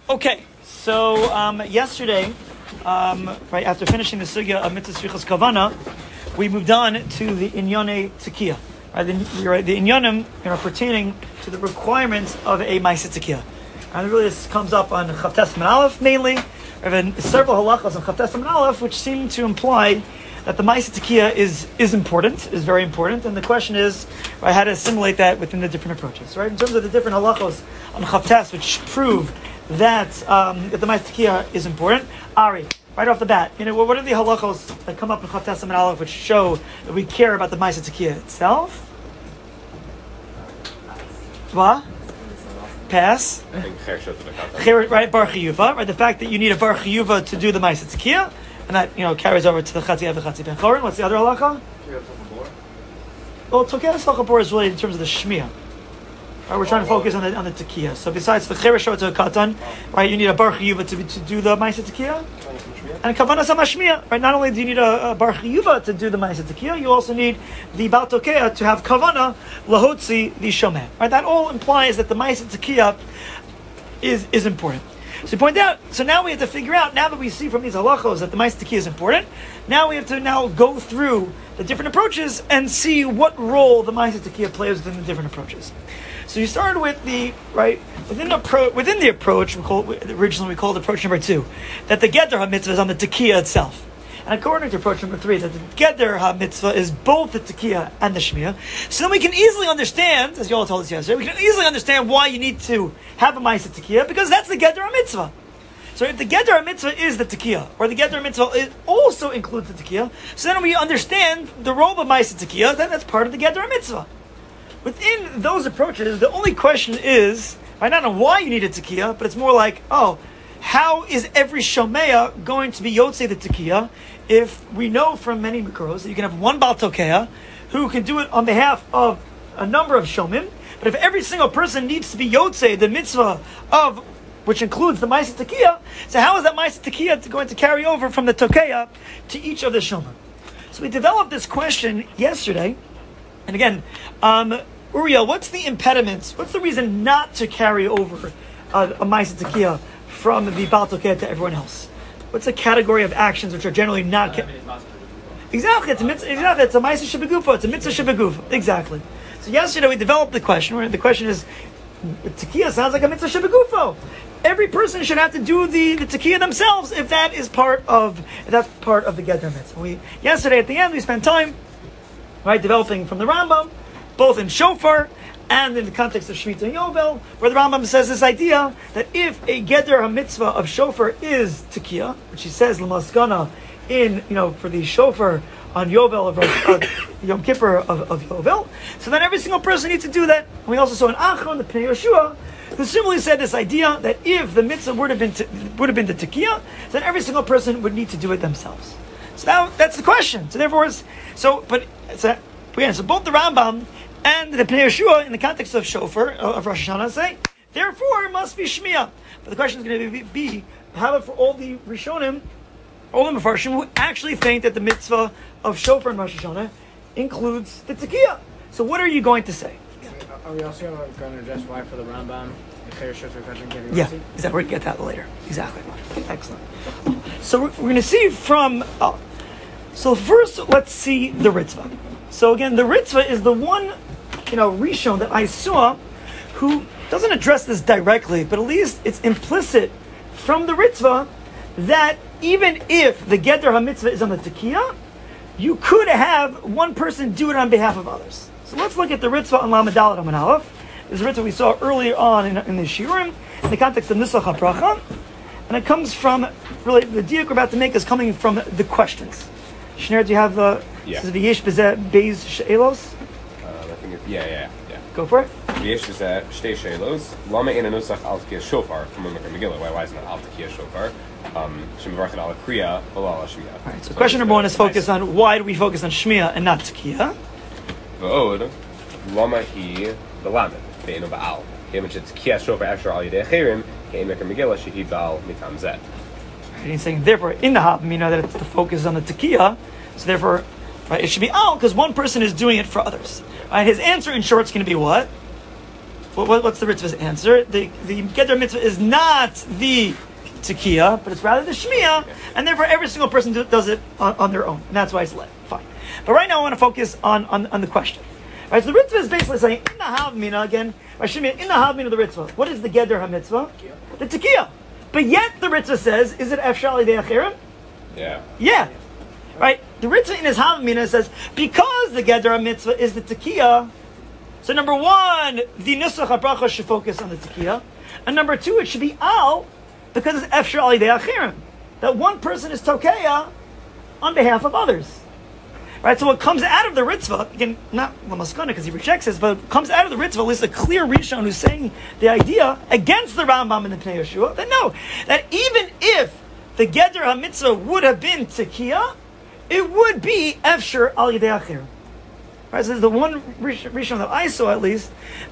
Okay, so yesterday, right after finishing the sugya of mitzvah shvichas kavana, we moved on to the inyane tekiah. Right, the inyanim pertaining to the requirements of a ma'aseh tekiah. And really, this comes up on Chavtes Siman Aleph mainly. There have been several halachas on Chavtes Siman Aleph which seem to imply that the ma'aseh tekiah is important, is very important, and the question is, right, how to assimilate that within the different approaches. Right, in terms of the different halachos on Chavtes, which prove that the ma'aseh tekiah is important. Ari, right off the bat, what are the halachos that come up in Chavtes Siman Aleph which show that we care about the ma'aseh tekiah itself? What? Pass. Right, bar chiyuva. Right, the fact that you need a bar chiyuva to do the ma'aseh tekiah, and that carries over to the chatzi av chatzi ben chorin. What's the other halacha? Well, tokeh salchabor is really in terms of the shmiyah. Right, we're trying to focus on the tekiah. So besides the cheresh to a katan, right, you need a bar chiyuva to do the ma'aseh tekiah, and kavanah samashmiyah. Right, not only do you need a bar chiyuva to do the ma'aseh tekiah, you also need the bal tokeh to have kavanah lahotzi the shomeh. Right, that all implies that the ma'aseh tekiah is important. So you point out. So now we have to figure out. Now that we see from these halachos that the ma'aseh tekiah is important, now we have to go through the different approaches and see what role the ma'aseh tekiah plays within the different approaches. So you started with within the approach. Originally we called approach number 2, that the Geder HaMitzvah is on the tekiah itself. And according to approach number 3, that the Geder HaMitzvah is both the tekiah and the shmiyah. So then we can easily understand, as you all told us yesterday, we can easily understand why you need to have a ma'aseh tekiah, because that's the Geder HaMitzvah. So if the Geder HaMitzvah is the tekiah, or the Geder HaMitzvah also includes the tekiah, so then we understand the role of ma'aseh tekiah, then that's part of the Geder HaMitzvah. Within those approaches, the only question is, I don't know why you need a tekiah, but it's more like, how is every shomeya going to be yotzei the tekiah if we know from many mikros that you can have one bal tokeh who can do it on behalf of a number of shomim, but if every single person needs to be yotzei the mitzvah of, which includes the ma'aseh tekiah, so how is that ma'aseh tekiah going to carry over from the tokeh to each of the shomim? So we developed this question yesterday, and again, Uriel, what's the impediment? What's the reason not to carry over a ma'aseh tekiah from the bal tokeh to everyone else? What's a category of actions which are generally not? Exactly, it's a ma'aseh shebegufa. It's a mitzvah shebegufa. Exactly. So yesterday we developed the question. Where the question is, tekiah sounds like a mitzvah shebegufa. Every person should have to do the tekiah themselves if that's part of the Geder mitzvah. Yesterday at the end we spent time developing from the Rambam, both in shofar and in the context of Shemitah and Yovel, where the Rambam says this idea that if a Geder HaMitzvah of shofar is tekiah, which he says l'maskana for the shofar on Yovel of Yom Kippur of Yovel, so then every single person needs to do that. And we also saw in Achron, the Pnei Yeshua, who similarly said this idea that if the mitzvah would have been the tekiah, then every single person would need to do it themselves. So now that's the question. So therefore, so both the Rambam and the Pnei Yeshua, in the context of shofar, of Rosh Hashanah, say, therefore, it must be shmiyah. But the question is going to be how about for all the Rishonim, all the Mefarshim, who actually think that the mitzvah of shofar in Rosh Hashanah includes the tekiah. So what are you going to say? Are we also going to address why for the Rambam, the Cheresh question getting Yeah, exactly. We're going to get that later. Exactly. Excellent. So we're going to see from... so first, let's see the Ritzvah. So again, the Ritzvah is the one Rishon that I saw who doesn't address this directly, but at least it's implicit from the Ritzvah that even if the Geder HaMitzvah is on the tekiah, you could have one person do it on behalf of others. So let's look at the Ritzvah on Lamed Dalet Amud Aleph. This is Ritzvah we saw earlier on in the Shiurim, in the context of Nusach HaBracha, and it comes from, really, the diuk we're about to make is coming from the questions. Shneur, do you have This is V'yesh B'zeh Beis She'elos? I think it's, yeah. Go for it. V'yesh B'zeh Shtei She'elos. Lama Ein Nusach Al Tekiyah Shofar from Umar Megillah. Why is it not Al Tekiyah Shofar? Shemivarchet Al Kriya V'la Al Shmiyah. All right. So question number 1 is focused on why do we focus on Shmiyah and not Tekiyah? V'od Lama Hi B'lamed Ve'enu Ba'al. Heim Tekiyah Shofar Asher Al Yidei Acherim Heim Megillah Shehi Ba'al Mitam Zeh. And he's saying, therefore, in the Hab, we know that it's the focus on the Tekiyah, so therefore, it should be Al, because one person is doing it for others. His answer, in short, is going to be what? what's the Ritzvah's answer? The Geder Mitzvah is not the Tekiah, but it's rather the Shmiya, and therefore every single person does it on their own, and that's why it's led. Fine. But right now I want to focus on the question. Right, so the Ritzvah is basically saying, in the Havmina, again, by Shmiya, in the Havmina of the Ritzvah, what is the Geder HaMitzvah? The Tekiah. But yet the Ritzvah says, is it Efshar Lidei Achirim? Yeah. Yeah. Right? The Ritzvah in his Havmina says, because the Geder HaMitzvah is the Tekiah, so number one, the Nusach HaBracha should focus on the Tekiah, and number two, it should be Al, because it's Efshar Lidei Achirim. That one person is Tokeya on behalf of others. Right, so what comes out of the Ritzvah, again, not Lamaskana because he rejects this, but what comes out of the Ritzvah is a clear Rishon who's saying the idea against the Rambam and the Pnei Yeshua, that no, that even if the Geder HaMitzvah would have been Tekiah, it would be Efshar Al Yidei Achirim. Right, so there's the one Rishon that I saw at least,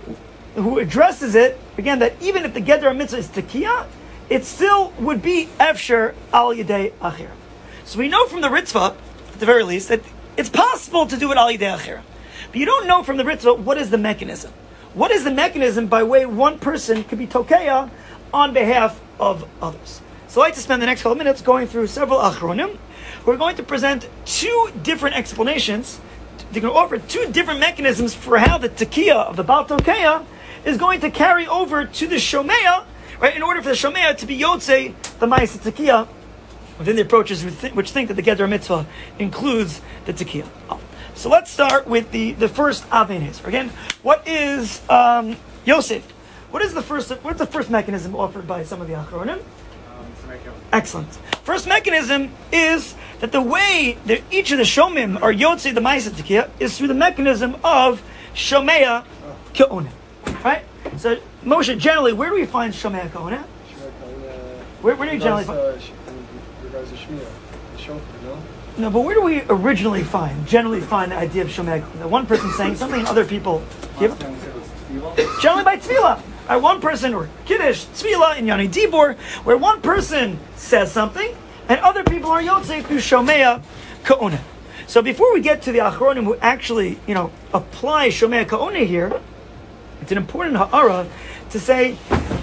who addresses it, again, that even if the Geder HaMitzvah is Tekiah, it still would be Efshar Al Yidei Achirim. So we know from the Ritzvah, at the very least, that it's possible to do it al yidei achirim. But you don't know from the Ritzvah what is the mechanism. What is the mechanism by way one person could be tokeya on behalf of others? So I'd like to spend the next couple of minutes going through several achronim. We're going to present two different explanations. They're going to offer two different mechanisms for how the tekiya of the Baal Tokeya is going to carry over to the Shomeya, right, in order for the Shomeya to be Yotzei, the Ma'aseh Tekiya, within the approaches which think that the Geder Mitzvah includes the Tekiah. So let's start with the first Avnei Nezer. Again, what is Yosef? What's the first mechanism offered by some of the Achronim? Excellent. First mechanism is that the way that each of the Shomim are Yotzei the Ma'aseh Tekiah is through the mechanism of Shomeya Ke'oneh. Right? So Moshe, generally, where do we find Shomeya Ke'oneh? Where do you generally find? No, but where do we generally find the idea of Shomeya? That one person saying something and other people give? Generally by Tefillah. One person, or Kiddush, Tefillah, in Yani Dibor, where one person says something and other people are Yotzei through Shomeya Ke'oneh. So before we get to the Achronim who actually, apply Shomeya Ke'oneh here, it's an important ha'ara to say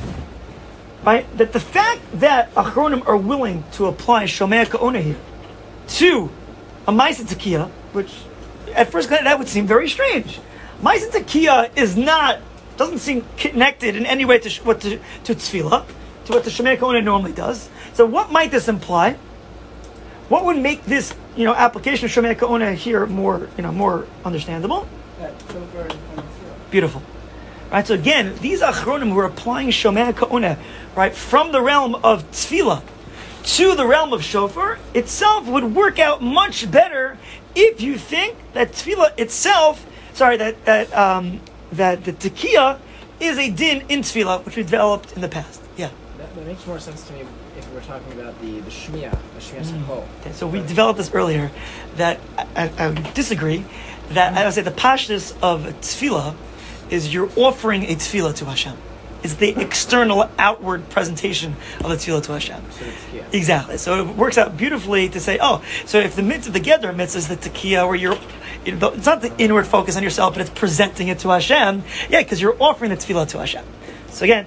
that the fact that Achronim are willing to apply Shomeya Ke'oneh here to a Ma'aseh Tekiah, which at first glance that would seem very strange. Ma'aseh Tekiah doesn't seem connected in any way to Tefillah, to what the Shomeya Ke'oneh normally does. So what might this imply? What would make this, application of Shomeya Ke'oneh here more understandable? Beautiful. Right, so again, these Achronim who are applying Shomeya Ke'oneh, right, from the realm of Tefillah to the realm of Shofar, itself would work out much better if you think that Tefillah itself, that the Tekiah is a din in Tefillah, which we developed in the past. Yeah. That makes more sense to me if we're talking about the Shmiya Sachol. Okay, so we developed this earlier, that I would disagree, that I would say the pashtus of Tefillah is you're offering a tefillah to Hashem. It's the external, outward presentation of the tefillah to Hashem. Exactly. So it works out beautifully to say, so if the mitzvah, the Geder mitzvah is the tekiah, where it's not the inward focus on yourself, but it's presenting it to Hashem. Yeah, because you're offering the tefillah to Hashem. So again,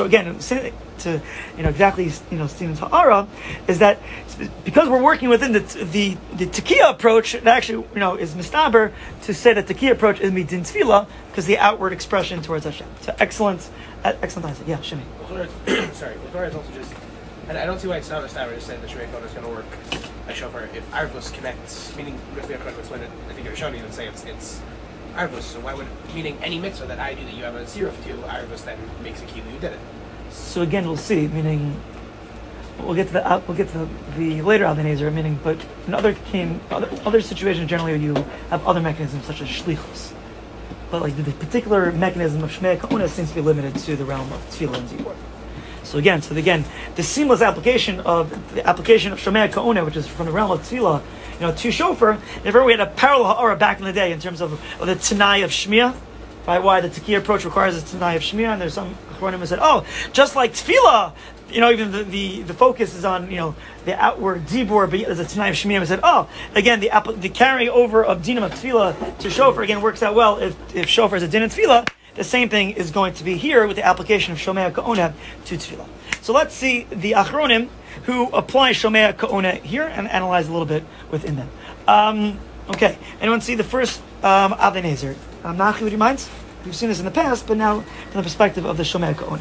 to exactly Stephen's ha'ara is that because we're working within the tekiah approach, that actually is mistaber to say that tekiah approach is midin tefillah because the outward expression towards Hashem. So excellent answer. Yeah, Shimi. Sorry, L'chora is also just, and I don't see why it's not mistaber to say that Shomeya Ke'oneh is going to work as shofar if Arvus connects, meaning if we have to explain it, I think Yerushalmi would say it's Arvus, so why would, meaning any mitzvah that I do that you have a siruf to, Arvus then makes a kilu, you did it. So again, we'll see, meaning, we'll get to the later Avnei Nezer, meaning, but in other situations generally you have other mechanisms such as shlichus. But like the particular mechanism of Shomeya Ke'oneh seems to be limited to the realm of Tefillah and Zibur. So again, the seamless application of Shomeya Ke'oneh, which is from the realm of Tefillah, to Shofar. If we had a parallel ha'ara back in the day in terms of the Tanai of Shmiya, right? Why the Tekiah approach requires a Tanai of Shmiya, and there's some Achronim who said, just like Tefillah, even the focus is on the outward Dibur, but there's a Tanai of Shmiya. We said, again the carrying over of Dinam of Tefillah to Shofar again works out well if Shofar is a din of Tefillah. the same thing is going to be here with the application of Shomea Ka'ona to Tefillah. So let's see the Achronim who apply Shomea Ka'ona here and analyze a little bit within them. Okay, anyone see the first Avnei Nezer? Nachi, would you mind? We've seen this in the past, but now from the perspective of the Shomea Ka'ona.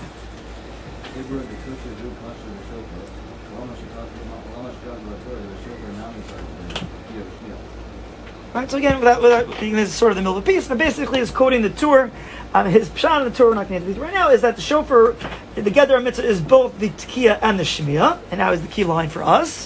Right, so again, without being this is sort of the middle of the piece, but basically is quoting the Tur. His pshat of the Tur, we're not going to get into right now, is that the shofar, the Gedar Mitzvah, is both the Tekiah and the Shemiah, and now is the key line for us.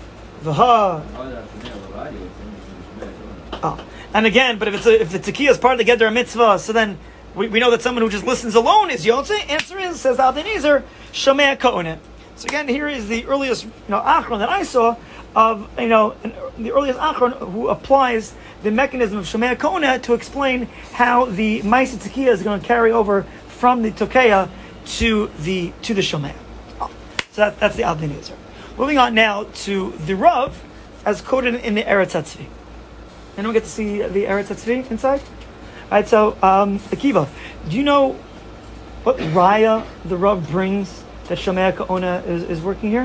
And again, but if the Tekiah is part of the Gedar Mitzvah, so then we know that someone who just listens alone is Yotzei. Answer is, says Avnei Nezer, Shomea Ka'ona. So again, here is the earliest Achron that I saw of the earliest Achron who applies the mechanism of Shomea Ka'ona to explain how the Ma'aseh Tekiah is going to carry over from the Tokeya to the Shomea. So that's the Avnei Nezer. Moving on now to the Rav, as quoted in the Eretz HaTzvi. Anyone get to see the Eretz HaTzvi inside? All right, so Akiva, do you know what raya the Rav brings that Shomea Ka'ona is working here?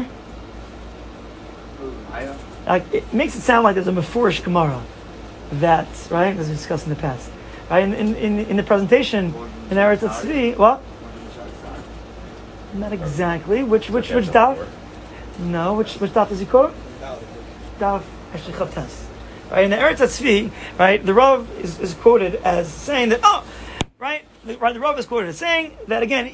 It makes it sound like there's a Mefurish Gemara that, right, as we discussed in the past. Right, in the presentation in Eretz HaTzvi, what? Not exactly. Which daf? No, which daf does he quote? Daf actually Chavtes. Right, in the Eretz HaTzvi, right, the Rav is quoted as saying that, the Rav is quoted as saying that again,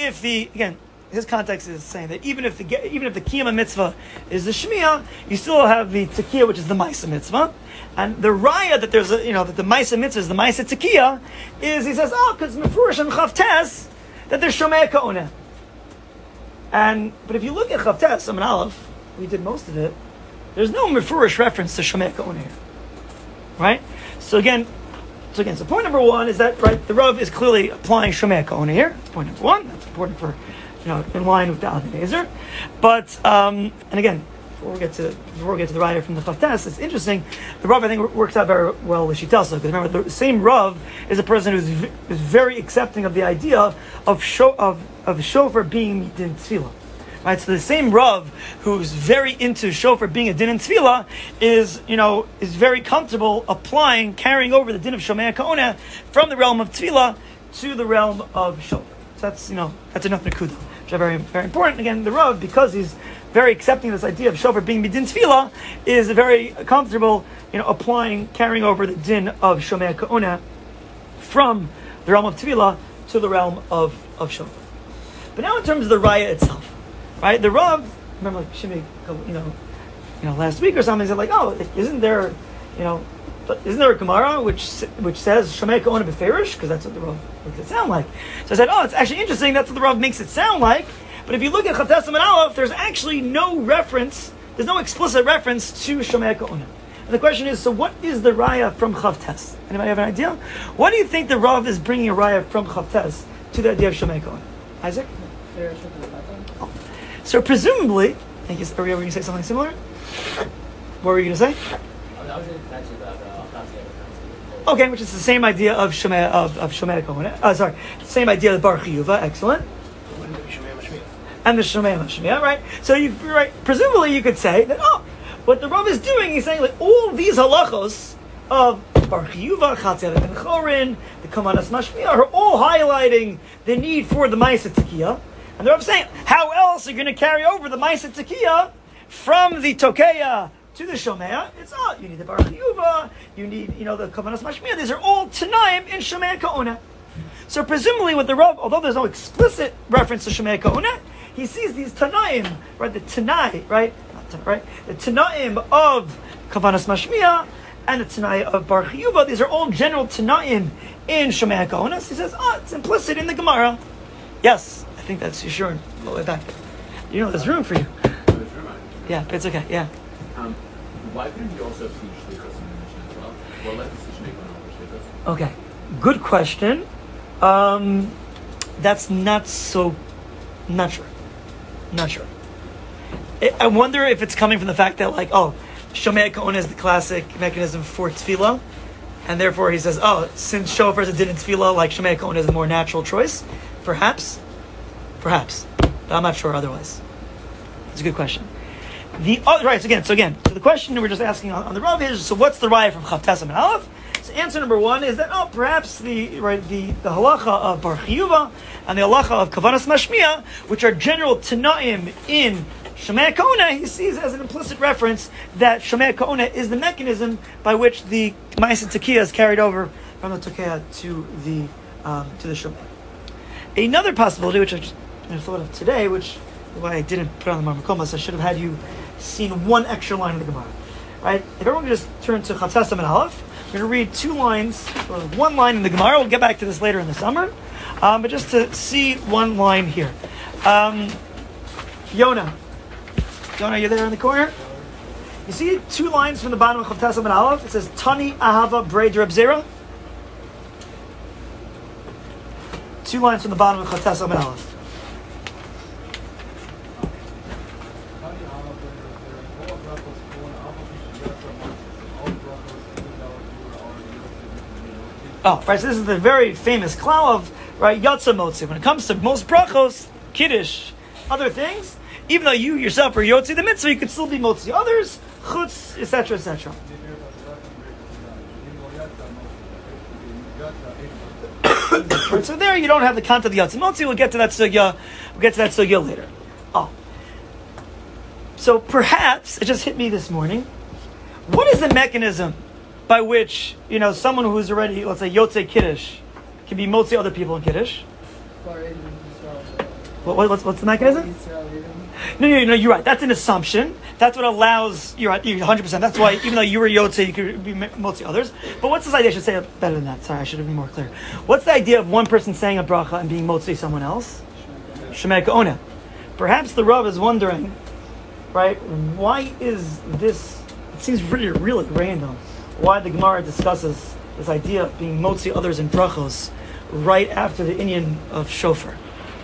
his context is saying that even if the Kiyama mitzvah is the Shmiya, you still have the Tekiah, which is the Ma'aseh mitzvah, and the raya that there's that the Ma'aseh mitzvah is the Ma'aseh Tekiah is, he says, because Mefurish and Chavtes that there's Shomea Ka'ona. But if you look at Chavtes, Amin Aleph, we did most of it. There's no Mefurish reference to Shomea Ka'ona here, right? So point number one is that the Rav is clearly applying Shomea Ka'ona here. That's point number one. That's important for in line with the Avnei Nezer. But and again, before we get to the raya from the Chavtes, it's interesting. The Rav I think works out very well with Shitasa, because remember the same Rav is a person who's very accepting of the idea of shofar being din tefillah. Right, so the same Rav who's very into shofar being a din and tefillah is very comfortable carrying over the din of Shomea Ka'ona from the realm of tefillah to the realm of shofar. So that's enough nekuda, which are very, very important. Again, the Rav, because he's very accepting this idea of shofar being din tefillah, is very comfortable, carrying over the din of Shomea Ka'ona from the realm of tefillah to the realm of shofar. But now in terms of the raya itself. Right, the Rav, remember, like Shimi, last week or something, said like, isn't there a Gemara which says Shomea Ka'ona beferish? Because that's what the Rav makes it sound like. So I said, it's actually interesting. That's what the Rav makes it sound like. But if you look at Chavtes and Aleph, there's actually no reference. There's no explicit reference to Shomea Ka'ona. And the question is, so what is the raya from Chavtes? Anybody have an idea? What do you think the Rav is bringing a raya from Chavtes to the idea of Shomea Ka'ona? Isaac? So presumably, I guess, are we going to say something similar? What were you going to say? I was going to mention about okay, which is the same idea of Shomea Ka'ona. Same idea of Bar Chiyuva. Excellent. And the Shomea Mashmiya, right? So presumably you could say that what the Rav is doing, he's saying like all these halachos of Bar Chiyuva, Chatzeret and Chorin, the Kamanas Mashmiya are all highlighting the need for the Ma'aseh Tekiah. And the Rav is saying, how else are you going to carry over the Ma'aseh Tekiah from the Tokeya to the Shomea? It's you need the Bar Chiyuva, you need the Kavanas Mashmiya. These are all Tanaim in Shomea Ka'ona. So presumably with the Rav, although there's no explicit reference to Shomea Ka'ona, he sees these Tanaim, right? The Tanai, right? The Tanaim of Kavanas Mashmiya and the Tanai of Bar Chiyuva. These are all general Tanaim in Shomea Ka'ona. So he says, it's implicit in the Gemara. Yes. I think that's Yeshurun, all the way back. There's room for you. Yeah, it's okay, yeah. Why couldn't you also teach the Shlichus in the Mishnah as well? Well, let us teach Shlichus. Okay, good question. That's not sure. I wonder if it's coming from the fact that Shomea Ka'ona is the classic mechanism for tefillah, And therefore he says, oh, since shofar is a din in tefillah, like Shemei Ka'ona is the more natural choice. Perhaps. But I'm not sure otherwise. It's a good question. So the question we're just asking on the Rav is, so what's the raya from Chav Tesam and Aleph? So answer number one is that perhaps the halacha of Bar Chiyuva and the halacha of Kavanas Mashmiya, which are general Tanaim in Shemei Ka'ona, he sees as an implicit reference that Shemei Ka'ona is the mechanism by which the Ma'aser Tekiah is carried over from the Tekiah to the Shemei. Another possibility, which I thought of today, which why I didn't put on the Marmakomas, I should have had you seen one extra line of the Gemara. Right? If everyone could just turn to Chav Tesam and Aleph, we're going to read 2 lines, or 1 line in the Gemara. We'll get back to this later in the summer. But just to see 1 line here. Yona, you're there in the corner? You see 2 lines from the bottom of Chav Tesam and Aleph? It says, Tani Ahava Braid Reb Zera. 2 lines from the bottom of Chav Tesam and Aleph. Oh, right, so this is the very famous klal of, right, Yatsa Motzi. When it comes to most brachos, Kiddush, other things, even though you yourself are Yotzi the mitzvah, you could still be Motzi others, Chutz, etc., etc. Right, so there you don't have the content of the Yatsa Motzi. We'll get to that sugya later. Oh. So perhaps, it just hit me this morning, what is the mechanism by which, someone who's already, let's say, Yotzei Kiddush, can be Motzi other people in Kiddush? What's the mechanism? No, you're right. That's an assumption. That's what allows, you're right, you're 100%. That's why, even though you were Yotzei, you could be Motzi others. But what's this idea? I should say it better than that. Sorry, I should have been more clear. What's the idea of one person saying a bracha and being Motzi someone else? Shemei Ka'ona. Perhaps the Rav is wondering, right, why is this, it seems really random, why the Gemara discusses this idea of being Motzi others in brachos right after the inyan of shofar.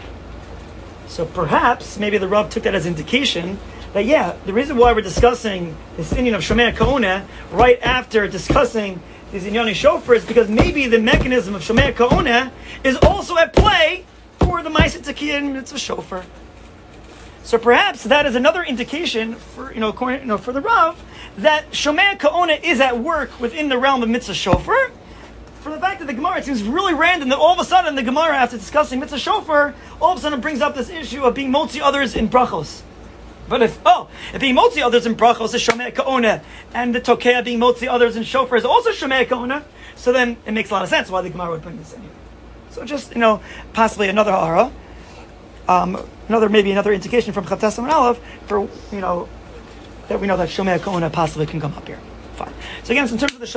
So perhaps, maybe the Rav took that as indication that, the reason why we're discussing this inyan of Shemei Ka'ona right after discussing these inyani shofar is because maybe the mechanism of Shemei Ka'ona is also at play for the Ma'aser Tekiah and mitzvah shofar. So perhaps that is another indication for, for the Rav, that Shomei Ka'ona is at work within the realm of mitzvah shofar. For the fact that the Gemara, it seems really random that all of a sudden the Gemara, after discussing mitzvah shofar, all of a sudden brings up this issue of being Motzi others in brachos. But if being Motzi others in brachos is Shomei Ka'ona, and the Tokeah being Motzi others in shofar is also Shomei Ka'ona, so then it makes a lot of sense why the Gemara would bring this in here. So just, possibly another hara. Another indication from Chav Tesam and Aleph for, that we know that Shomei Ka'ona possibly can come up here. Fine. So again, in terms of the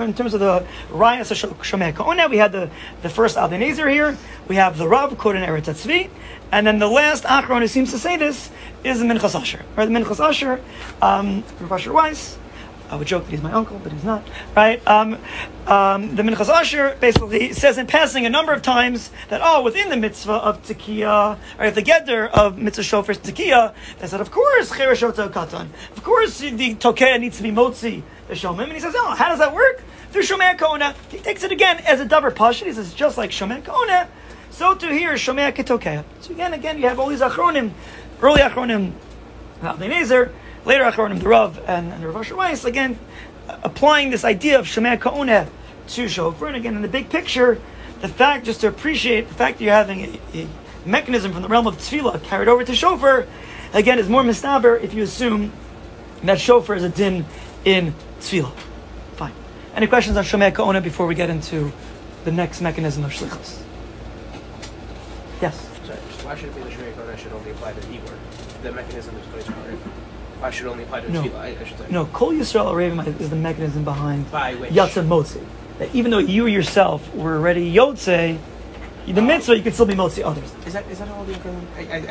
Rayas of Shomei Ka'ona, we had the first Al Nezer here. We have the Rav quoted in Eretz Tzvi, and then the last Achron who seems to say this is the Minchas Asher. Right, the Minchas Asher, Rav Asher Weiss. I would joke that he's my uncle, but he's not. Right? The Minchas Asher basically says in passing a number of times that, within the mitzvah of Tekiah, or if the Geder of mitzvah shofar is Tekiah, they said, of course, Cheresh Otah Katan. Of course, the Tokeah needs to be Motzi, the Shomim. And he says, how does that work? Through Shomei Ka'ona. He takes it again as a davar pashut. He says, just like Shomei Ka'ona, so to here, Shomei Ketokeah. So again, you have all these Achronim, early Achronim, Al Nezer, later Achronim, the Rav and Rav Asher Weiss, again, applying this idea of Shemei Ka'ona to shofar. And again, in the big picture, the fact, just to appreciate the fact that you're having a mechanism from the realm of tefillah carried over to shofar, again, is more mistaber if you assume that shofar is a din in tefillah. Fine. Any questions on Shemei Ka'ona before we get into the next mechanism of shlichus? Yes? Sorry, why should it be the Shemei Ka'ona should only apply to Ibor? The mechanism is placed for it. I should only apply to tefillah, I should say. No, Kol Yisrael Arevim is the mechanism behind which? Yatsa Motzi. That even though you yourself were already Yotzei, the mitzvah, you could still be Motzi others. Is that all the agreement?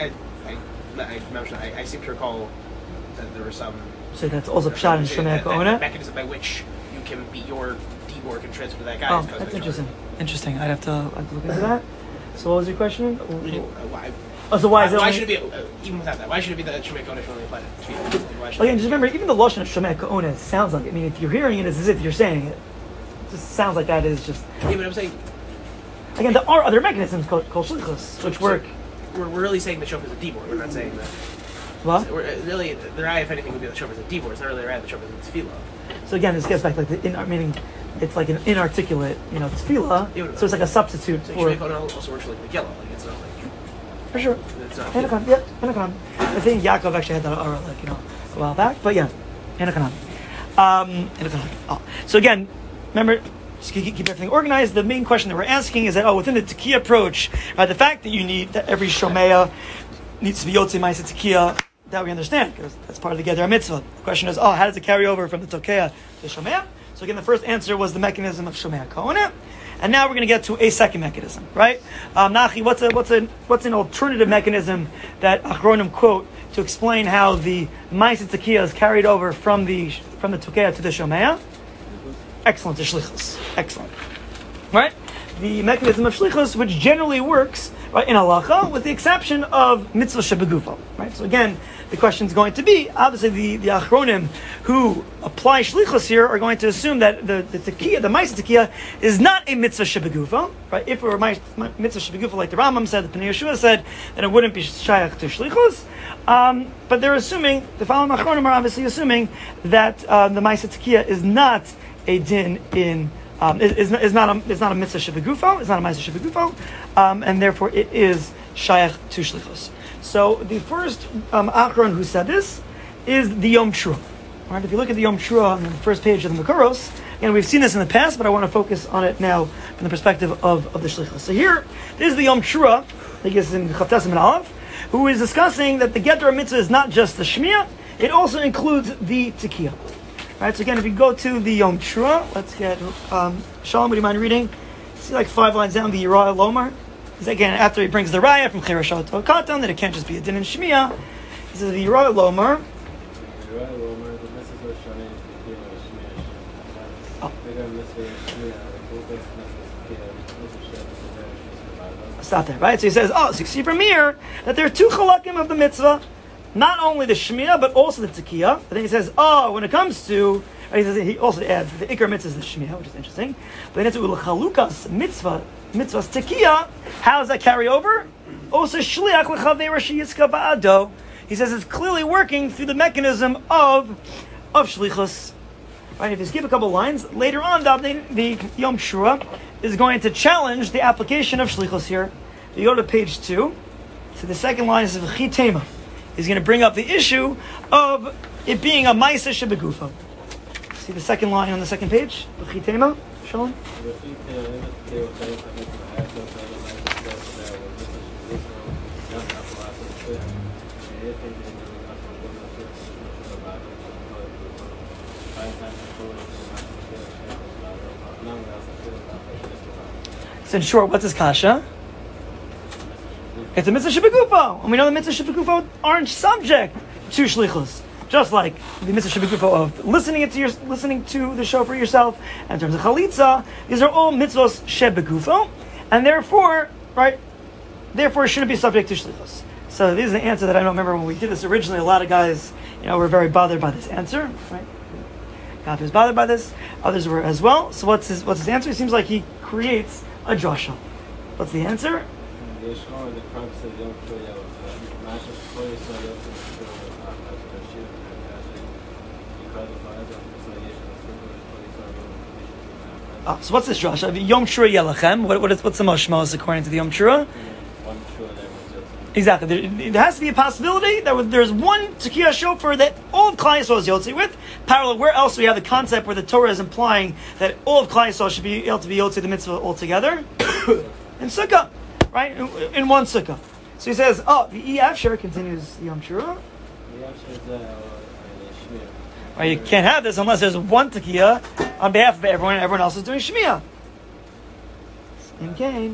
I seem to recall that there was some... So that's also Pshat and Shemei Ka'ona? mechanism by which you can be your D-Borg and transfer to that guy. Oh, that's interesting. I'd have to look into that. So what was your question? So why is it why should it be, even without that, why should it be that Shemei Ka'ona should only apply to tefillah? Again, just remember, even the Lashon of Shemei Ka'ona sounds like it. I mean, if you're hearing it, it's as if you're saying it. just sounds like that is just. Yeah, but I'm saying Again, there are other mechanisms called shlichus, which work. we're really saying the shofar is a dibor. We're not saying that. What? Really, the raya, if anything, would be the shofar is a dibor. It's not really the raya. The shofar is a tefillah. So again, this gets back to like meaning it's like an inarticulate, tefillah. So it's like a substitute So for. Shmei Kohen also works for like Megillah. Like it's not like For sure. it's not. Anakan, yeah, Anakan. I think Yaakov actually had that aura, like, a while back, but yeah, Anakan. Anakan. Oh. So again, remember, just keep everything organized. The main question that we're asking is that, within the Tekiah approach, the fact that every Shomea needs to be Yotzei Ma'aseh Tekiah, that we understand, because that's part of the Geder Mitzvah. The question is, how does it carry over from the Tokeah to Shomea? So again, the first answer was the mechanism of Shomea Kohanim. And now we're going to get to a second mechanism, right? Nachi, what's an alternative mechanism that Achronim quote to explain how the Ma'aseh Tekiah is carried over from the Tokeah to the Shomea? Excellent, the Shlichus. Excellent. Right? The mechanism of Shlichus, which generally works right, in halacha, with the exception of mitzvah shebegufo. Right? So again, the question is going to be, obviously the Achronim who apply Shlichus here are going to assume that the Tekiah, the Ma'aseh Tekiah, is not a mitzvah shebegufo. Right? If it were mitzvah shebegufo, like the Rambam said, the Pnei Yeshua said, then it wouldn't be shayach to Shlichus. But they're assuming, the following Achronim are obviously assuming that the Ma'aseh Tekiah is not a din in is not a mitzvah shebegufo. It's not a ma'aseh shebegufo, and therefore it is shayach to shlichus. So the first Achron who said this is the Yom Teruah. All right, if you look at the Yom Teruah on the first page of the Makoros, and we've seen this in the past, but I want to focus on it now from the perspective of the shlichus. So here is the Yom Teruah, I guess in Chavtes and Aleph, who is discussing that the Gedor mitzvah is not just the Shmiya, it also includes the Tekiah. Alright, so again, if you go to the Yom Teruah, let's get Shalom, would you mind reading? See like 5 lines down, the Yerah Lomar. Again, after he brings the Raya from Chereshot to Katan, that it can't just be a din in Shmiya. He says the Yerah Lomar. Stop there, right? So he says, so you see from here that there are 2 chalakim of the mitzvah. Not only the Shmiya, but also the Tekiah. But then he says, when it comes to, he also adds the Ikar mitzvah is the Shmiya, which is interesting. But then it's Ulachalukas mitzvah's Tekiah. How does that carry over? Also Shliach l'chavei Rashi Yitzka ba'ado. He says it's clearly working through the mechanism of Shlichus. Right, if you skip a couple lines, later on, the Yom Teruah is going to challenge the application of Shlichus here. You go to page 2. So the second line is V'chitema. He's going to bring up the issue of it being a ma'aseh shebegufo. See the second line on the second page? V'chitema, Shalom? So in short, what's his kasha? It's a mitzvah shebegufo, and we know the mitzvah shebegufo aren't subject to shlichus. Just like the mitzvah shebegufo of listening to the shofar yourself, and in terms of chalitza, these are all mitzvahs shebegufo, and therefore it shouldn't be subject to shlichus. So this is the answer that I don't remember when we did this originally. A lot of guys, were very bothered by this answer, right? God was bothered by this. Others were as well. So what's his answer? It seems like he creates a drasha. What's the answer? So what's this drasha? Yom Teruah Yelachem. What's the mashmos according to the Yom Teruah? Exactly. There has to be a possibility that there's one Tekiah shofar that all of Klal Yisrael is Yotzi with. Parallel, where else do we have the concept where the Torah is implying that all of Klal Yisrael should be able to be Yotzi the mitzvah altogether? In Sukkah, right? In one Sukkah. So he says, the Efshar continues the Yom Teruah. Right, you can't have this unless there's one Tekiah on behalf of everyone, and everyone else is doing Shmiya. In Cain.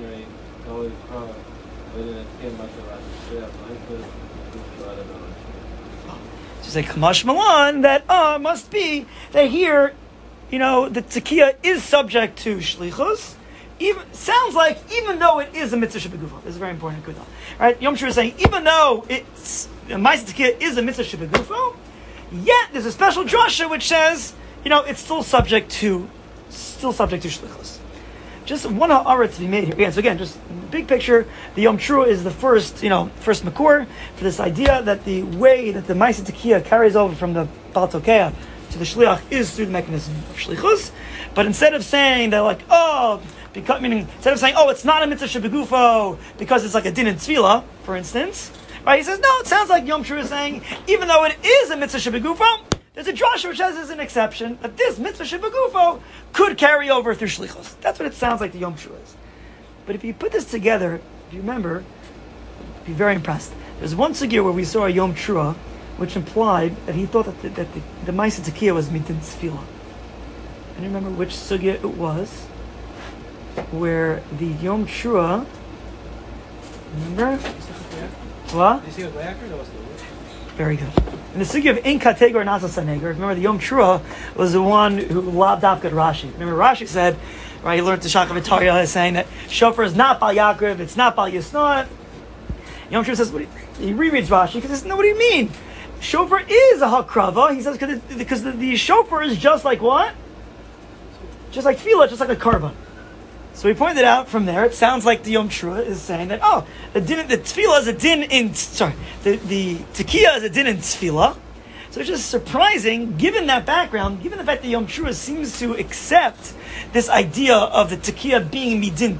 Just like Kamash Malan, that must be that here, the Tekiah is subject to Shlichus. Sounds like even though it is a mitzvah shebegufo. This is very important. Right? Yom Teruah is saying even though Ma'aseh Tekiah is a mitzvah shebegufo, yet there's a special drasha which says it's still subject to still subject to shlichus. Just one ha'ara to be made here. Again, so again, just big picture, the Yom Teruah is the first makor for this idea that the way that the Ma'aseh Tekiah carries over from the Baal Tokeah to the Shliach is through the mechanism of shlichus. But instead of saying that instead of saying, it's not a mitzvah shebegufo because it's like a din in tefillah, for instance, right? He says, no, it sounds like Yom Teruah is saying, even though it is a mitzvah shebegufo, there's a drasha which says there's an exception, that this mitzvah shebegufo could carry over through shlichus. That's what it sounds like the Yom Teruah is. But if you put this together, if you remember, you'd be very impressed. There's one sugya where we saw a Yom Teruah, which implied that he thought that the Ma'aseh Tekiah was midin tefillah. And you remember which sugya it was, where the Yom Teruah, remember? What? Did you see it with Le'akar? That was good. Very good. In the sugya of In Kategor Nasa Sanegar, remember the Yom Teruah was the one who lobbed off good Rashi. Remember Rashi said, right, he learned the Shachar V'Tarya saying that shofar is not Bal Yaakov, it's not Bal Yisnot. Yom Teruah says, he rereads Rashi because he says, no, what do you mean? Shofar is a hakrava. He says because the shofar is just like what? Just like tefillah, just like a carbon. So he pointed out from there, it sounds like the Yom Teruah is saying that, the tefillah is a din in, the tekiah is a din in tefillah. So it's just surprising, given that background, given the fact that Yom Teruah seems to accept this idea of the tekiah being midin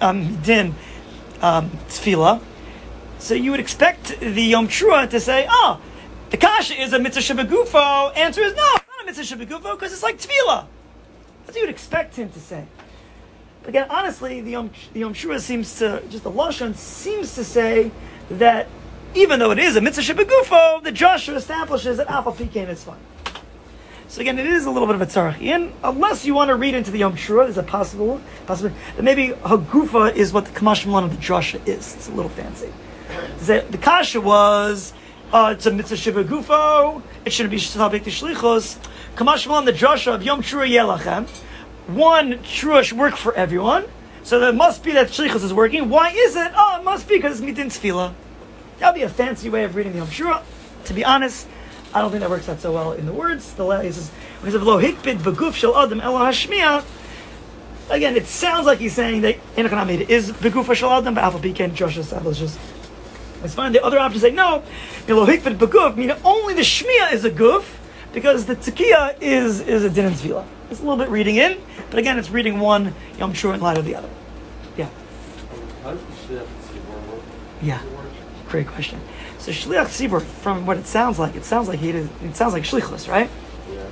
tefillah. So you would expect the Yom Teruah to say, the kasha is a mitzvah shebegufo. Answer is no, it's not a mitzvah shebegufo because it's like tefillah. That's what you would expect him to say. But again, honestly, the Yom Teruah seems to, just the Lashon seems to say that even though it is a mitzvah shebegufo, the Joshua establishes that alpha pikein is fine. So again, it is a little bit of a tzarech. And unless you want to read into the Yom Teruah, there's a possibility that maybe Hagufa is what the Kamash Malan of the Joshua is. It's a little fancy. The kasha was, it's a mitzvah shebegufo, it shouldn't be subject to shlichus. Kamash Malan, the Joshua of Yom Teruah Yelachem. One Teruah should work for everyone. So there must be that shlichus is working. Why is it? It must be because it's midin tefillah. That would be a fancy way of reading the Yom Teruah. To be honest, I don't think that works out so well in the words. He says, lo hikbid b'guf shel adam ela hashmiya. Again, it sounds like he's saying that Enochanamid is b'guf shel adam, but alpha pikein Joshua establishes. It's fine. The other options say no. Lo hikbid b'guf, meaning only the shmiya is a guf, because the tekiah is a din and tefillah. It's a little bit reading in, but again, it's reading one Yom Teruah in light of the other. Yeah. How does the Shliach Tzibor work? Yeah. Great question. So Shliach Tzibor, from what it sounds like shlichus, right? Yeah.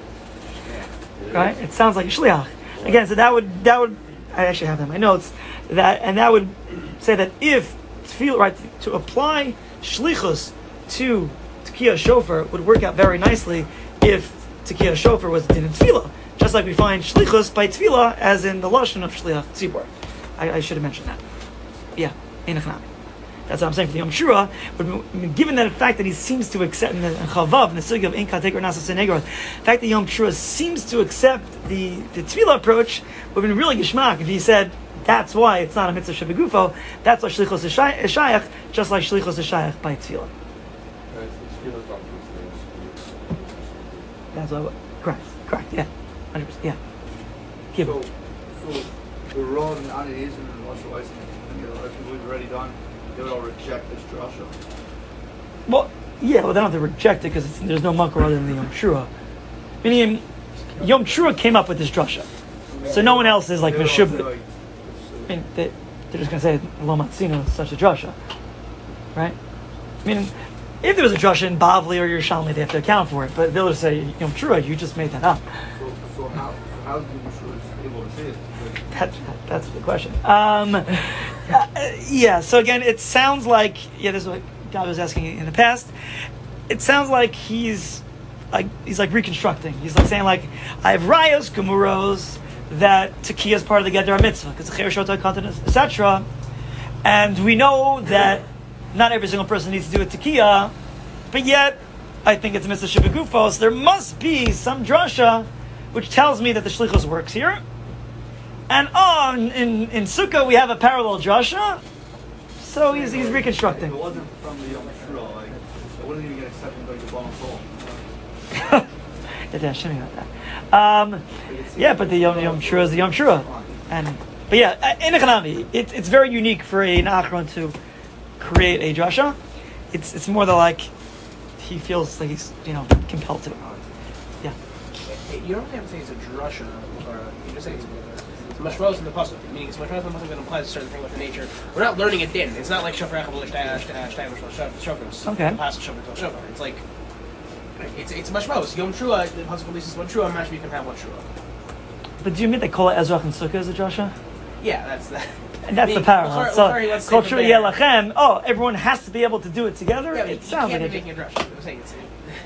Right? It sounds like a shliach. Again, so that would I actually have that in my notes. That would say that if to apply shlichus to tekiah shofar would work out very nicely if tekiah shofar was din in tefillah. Just like we find shlichus by tefillah as in the lashon of Shliach Tzibor. I should have mentioned that. Yeah, Enochanamid. That's what I'm saying for the Yom Teruah. But given that the fact that he seems to accept in the Chavav, in the sugya of In Kategor Nasa Sanegar, the fact that Yom Teruah seems to accept the tefillah approach would have been really geshmak if he said that's why it's not a mitzvah shebegufo. That's why shlichus is shayach, just like shlichus is shayach by tefillah. That's what. Correct. Yeah, 100%. Yeah. So the Rav and Ani Yisrael and Moshe Weiss and the other people we've already done, they would all reject this drasha. Well, they don't have to reject it because there's no makor other than the Yom Teruah. Meaning, Yom Teruah came up with this drasha, so no one else is like Meshub. I mean, they're just going to say Lo Matzino is such a drasha, right? I mean, if there was a drasha in Bavli or Yerushalmi, they have to account for it. But they'll just say Yom Teruah, you just made that up. So how is the Yeshua able to say it? That's the question. So again, it sounds like this is what God was asking in the past. It sounds like he's like reconstructing. He's like saying like I have rayos gemuros that tekiah is part of the Gedera mitzvah because the chereshot continent etc. And we know that not every single person needs to do a tekiah, but yet I think it's a mitzvah shebegufo. So there must be some drasha which tells me that the shlichus works here. And in Sukkah we have a parallel drasha, so he's reconstructing. If it wasn't from the Yom Teruah, it wouldn't even get accepted by the Baal Soul. Yeah, shouldn't about that. Yeah, but the Yom Shura is the Yom Shura. But yeah, in Echanami, it's very unique for an Achron to create a drasha. It's more than like he feels like he's compelled to. Yeah. You don't have to say it's a drasha, or you just say it's mashmos in the pasuk, meaning it's mashmos in the pasuk that implies a certain thing with the nature. We're not learning it din. It's not like shofar echad shofar. Okay. It's like it's mashmos. Yom Trua, the pasuk releases one trua, mashmi can have one trua. But do you mean they call it Ezrach and Sukkah as a drasha? Yeah, that's that. And that's the parallel. So, culture Yelachem. Oh, everyone has to be able to do it together. Yeah, it sounds like making a drasha. I'm saying it's.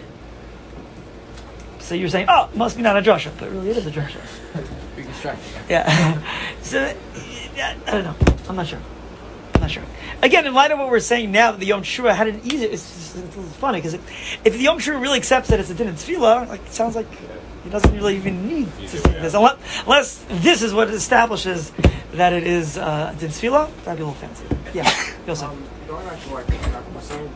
So you're saying, oh, it must be not a drasha, but really it is a drasha. Big distraction. Yeah. So, yeah, I don't know. I'm not sure. Again, in light of what we're saying now, that the Yom Shua had it easier. It's funny because if the Yom Shua really accepts that it's a din and tefillah, like it sounds like he doesn't really even need to say this, unless this is what establishes that it is din tefillah. That'd be a little fancy. Yeah. Going back to what Malcolm was saying,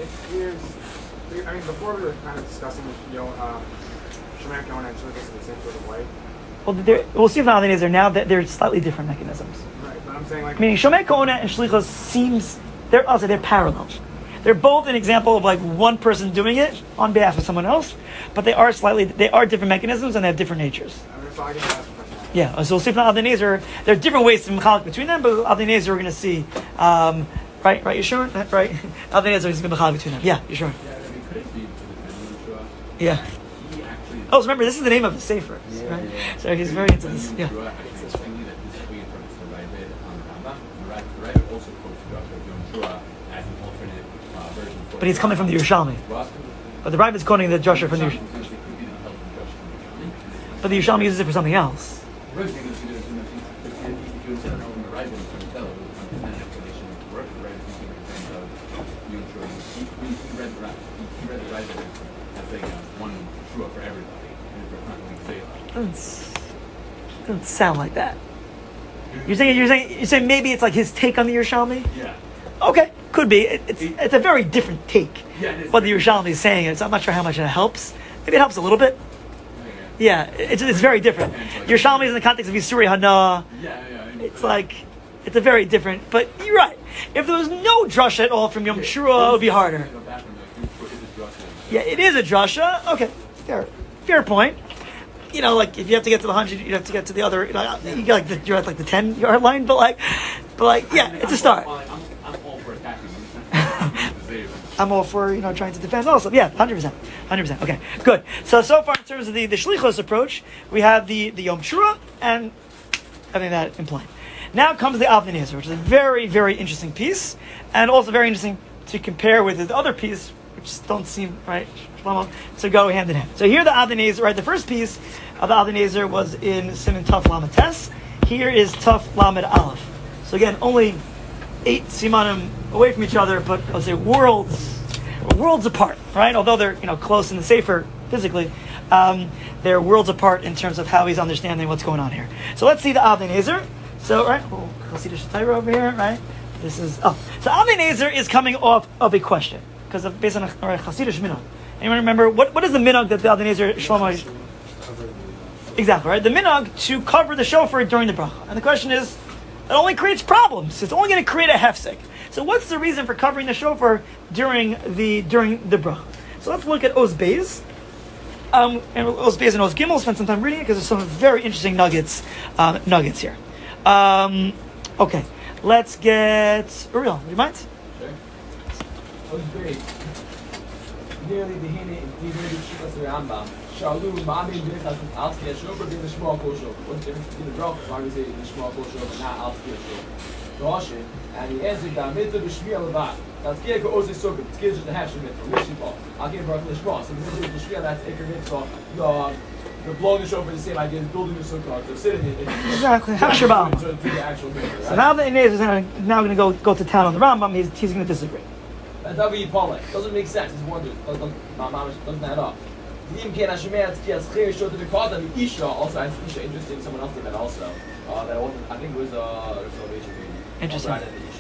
before we were kind of discussing, Shemek Yonah and Shlichus in the same sort of way. Well, we'll see if now that they're slightly different mechanisms. Right, but I'm saying like meaning Shomer Kona and Shlichus seems they're parallel. They're both an example of like one person doing it on behalf of someone else, but they are different mechanisms and they have different natures. So I guess that's the question. Yeah, so we'll see if now Avnei there are different ways to mechalik between them, but Avnei we're going to see. Right, you sure? Right, Avnei is going to be mechalik between them. Yeah, you sure? Yeah, I mean, could it be Yeshua? Yeah. He actually. Oh, so remember, this is the name of the sefer, right? Yeah. So he's very into this. Yeah. I think it's thinking that this is reading from the Ravid on the Rambam. The Ravid also quotes the Joshua of Yom Shua as an alternate version. But he's coming from the Yerushalmi. But the Rav is quoting the Joshua from the Yerushalmi. But the Yerushalmi uses it for something else. Doesn't sound like that. You're saying maybe it's like his take on the Yerushalmi? Yeah. Okay, could be. It's a very different take. Yeah, it is. What the Yerushalmi is saying is, I'm not sure how much it helps. Maybe it helps a little bit. Yeah, it's very different. Yerushalmi is in the context of Yisuri Hana. It's like, it's a very different, but you're right. If there was no drasha at all from Yom Shura, it would be harder. Yeah, it is a drasha. Okay, fair point. Like if you have to get to the 100, you have to get to the other. You're at like the 10-yard line, but yeah, it's a start. I'm all for attacking. I'm all for trying to defend also. Yeah, 100%. Okay, good. So far in terms of the Shlichos approach, we have the Yom Shura and having that implied. Now comes the Avnei Nezer, which is a very, very interesting piece, and also very interesting to compare with the other piece, which don't seem right, Shlomo, to go hand in hand. So here the Avnei Nezer, right? The first piece of the Avnei Nezer was in Siman Taf Lamed Tes. Here is Taf Lamed Aleph. So again, only 8 simanim away from each other, but I would say worlds apart, right? Although they're close in the sefer physically, they're worlds apart in terms of how he's understanding what's going on here. So let's see the Avnei Nezer. So we'll see the Shatayra over here, right? So Avnei Nezer is coming off of a question because based on a Hasidish minhag. Anyone remember what is the minhag that the Avnei Nezer Shlomo? Exactly, right? The minhag to cover the shofar during the bracha, and the question is, it only creates problems. It's only going to create a hefsek. So what's the reason for covering the shofar during the bracha? So let's look at Oz Beis. And Oz Beis and Oz Gimel. Spend some time reading it because there's some very interesting nuggets here. Okay, let's get Uriel. Do you mind? Sure. Oz Beis. Nearly the hine in the Rambam. Shalu Mami Birchas Alski Shofar being the small kosher. What's the difference between the bracha? Why we say the small kosher and not Alski Shofar? And he answered that mitzvah b'shmiya levad. That's kiyav k'ozei sukkah. It's kiyav just the hash mitzvah. Mishipa. I'll give bracha l'shma. So the mitzvah b'shmiya, that's ikar mitzvah. The blowing the shofar is the same idea as building the sukkah. So sitting in it. Exactly. Hash Shabbat. To the actual mitzvah. So now the Inez is now going to go to town on the Rambam. He's going to disagree. That's how we Paulek. Doesn't make sense. It's wonder. Doesn't add up. Dim Ken Hashemeh Tzkias Chir Shot to the Kod and Isha also has Isha interesting. Someone else did that also. That wasn't. I think it was Revelation. Interesting.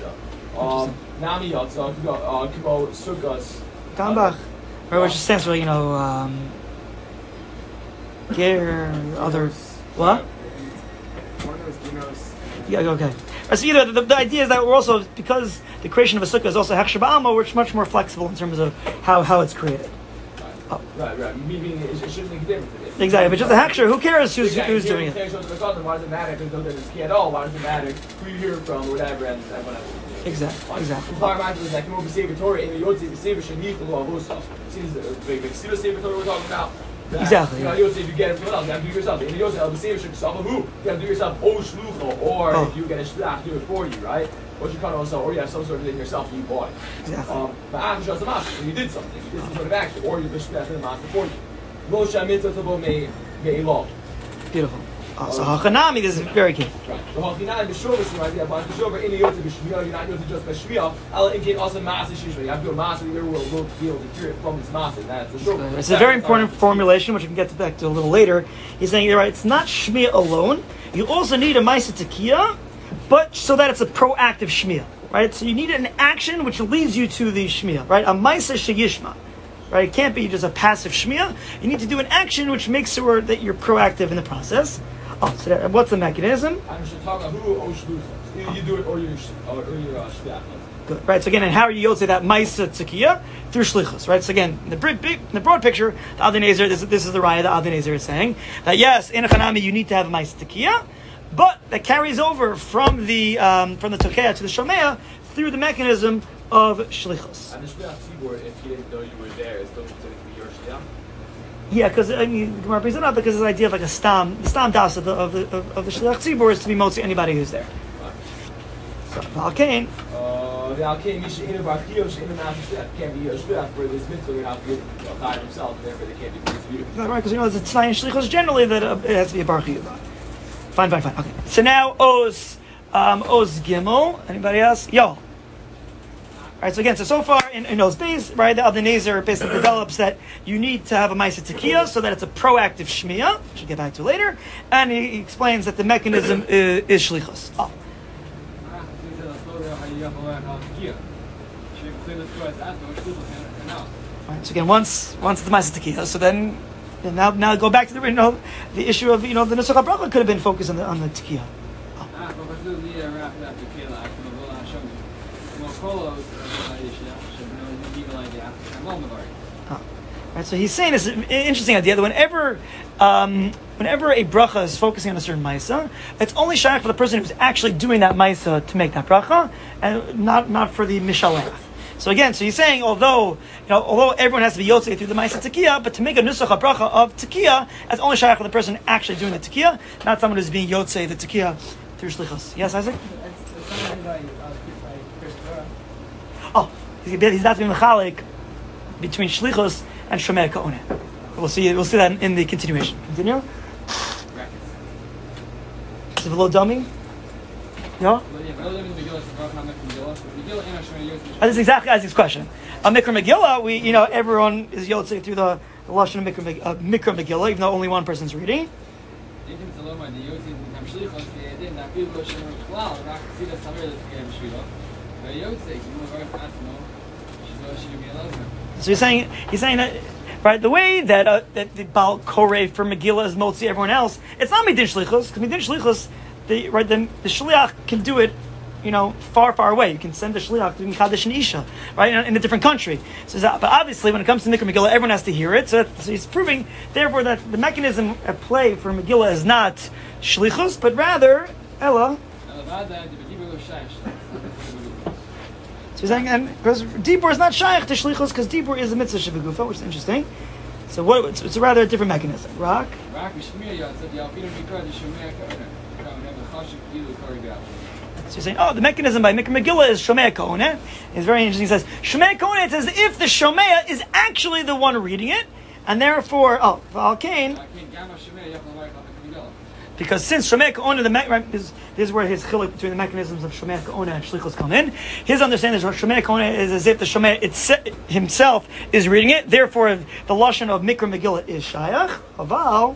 Nami Yotza, Kibo Sukkos. Gambach. Right, which stands for, Ger, other What? One of those dinos. Yeah, okay. So the idea is that we're also, because the creation of a sukkah is also hechsher ba'alma, we're much more flexible in terms of how it's created. Right. Meaning it shouldn't make a difference. Exactly, but just a hechsher, who cares who's doing it? Why does it matter if there's no difference key at all? Why does it matter who you hear it from or whatever and whatever? Exactly. The Parliament was like, come over Sefer Torah, and the Yotze, the Sefer Shanich, the law of Osaf. See, this is the big Sefer Torah we're talking about. Exactly. You know, Yotze, if you get it from else, you have to do it yourself. In the Yotze, the Sefer Shanich, who? You have to do it yourself, O Shlucho, or if you get a Shlach, do it for you, right? What you kind of also, or you have some sort of thing yourself, you bought it. Exactly. But after Shas Amash, you did something, you did some sort of action, or you just Shlach in the Master for you. Lo Shamitza Tavo Me Law. Beautiful. So Hachanami, this is very key. Right. The Hachanami, the Shover, the idea about the Shover in the Yotze B'Shmiyah, you're not Yotze just B'Shmiyah. Allah in case also Master Shishma. You have to do a Master, you will be able to hear it from this Master. That's the Shover. It's a very important formulation, which we can get back to a little later. He's saying, right, it's not Shmiyah alone. You also need a Maisa Tekiyah, but so that it's a proactive Shmiyah, right? So you need an action which leads you to the Shmiyah, right? A Maisa Sheyishma. Right? It can't be just a passive shmiyah. You need to do an action which makes sure that you're proactive in the process. So what's the mechanism? I'm just talking about who or Shlucha. Either you do it or you're Shliach. Good. Right. So again, and how are you yotze that Maisa Tzikiyah? Through Shlichus. Right. So again, in the broad picture, the Adon Ezer, this is the raya. The Adon Ezer is saying that yes, in a Chanami you need to have a Maisa Tzikiyah, but that carries over from the Tokeah to the Shomea through the mechanism of Shlichus. And the Shliach Tzibur, if you didn't know you were there, is still considered to be your Shliach? Yeah, because I mean, the Gemara brings it up because this idea of like the stam das of the Shliach Tzibur is to be motzi anybody who's there. So Al-Kain. The Al-Kain Misha Inu Bachio Sheinu Master Shliach can't be your Shliach for this mitzvah. You're not good God himself, and therefore they can't be good for you. Is that right? Because there's a Tznayin Shlichus generally that it has to be a Bar Chiyuv. Fine. Okay. So now Oz Gimel. Anybody else? Yo. Right, so far in those days, right, the Adon Ezer basically develops that you need to have a Maisa Tekiyah so that it's a proactive Shmiyah, which we'll get back to later, and he explains that the mechanism is Shlichus. Right, so again, once it's the Maisa Tekiyah, so then now go back to the issue of the Nusach HaBracha could have been focused on the Tekiyah. Right, so he's saying this interesting idea that whenever a bracha is focusing on a certain maisa, it's only shaykh for the person who's actually doing that maisa to make that bracha, and not for the mishalech. So he's saying although everyone has to be yotze through the maisa tekiyah, but to make a nusach bracha of tekiyah, it's only shaykh for the person actually doing the tekiyah, not someone who's being yotze the tekiyah through shlichus. Yes, Isaac. He's not being mechalik between shlichus and shomei ka'oneh. We'll see that in the continuation. Continue. Is it a little dummy? No? That's exactly Isaac's question. A Mikra Megillah, everyone is yotze through the lashon of Mikra Megillah, even though only one person's reading. So he's saying that, right, the way that the Baal Koreh for Megillah is motzi everyone else, it's not Midin Shlichus, because Midin Shlichus, the Shliach can do it, far, far away. You can send the Shliach to Kadesh and Isha, right, in a different country. So, but obviously, when it comes to Mikra Megillah, everyone has to hear it. So he's proving, therefore, that the mechanism at play for Megillah is not Shlichus, but rather Ella. So he's saying, and because Dibur is not shaykh to shlichus, because Dibur is a mitzvah shebegufa, which is interesting. So it's a rather different mechanism. Rock. So he's saying, the mechanism by Mikra Megillah is Shomei Ka'oneh. It's very interesting. He says, Shomei Ka'oneh, it's as if the Shomei is actually the one reading it, and therefore, Al-Kain, because since Shomei Ka'oneh, this is where his chiluk between the mechanisms of Shomei Ka'oneh and Shlichus come in. His understanding is Shomei Ka'oneh is as if the Shomei himself is reading it. Therefore, the lashon of Mikra Megillah is Shayach. Aval.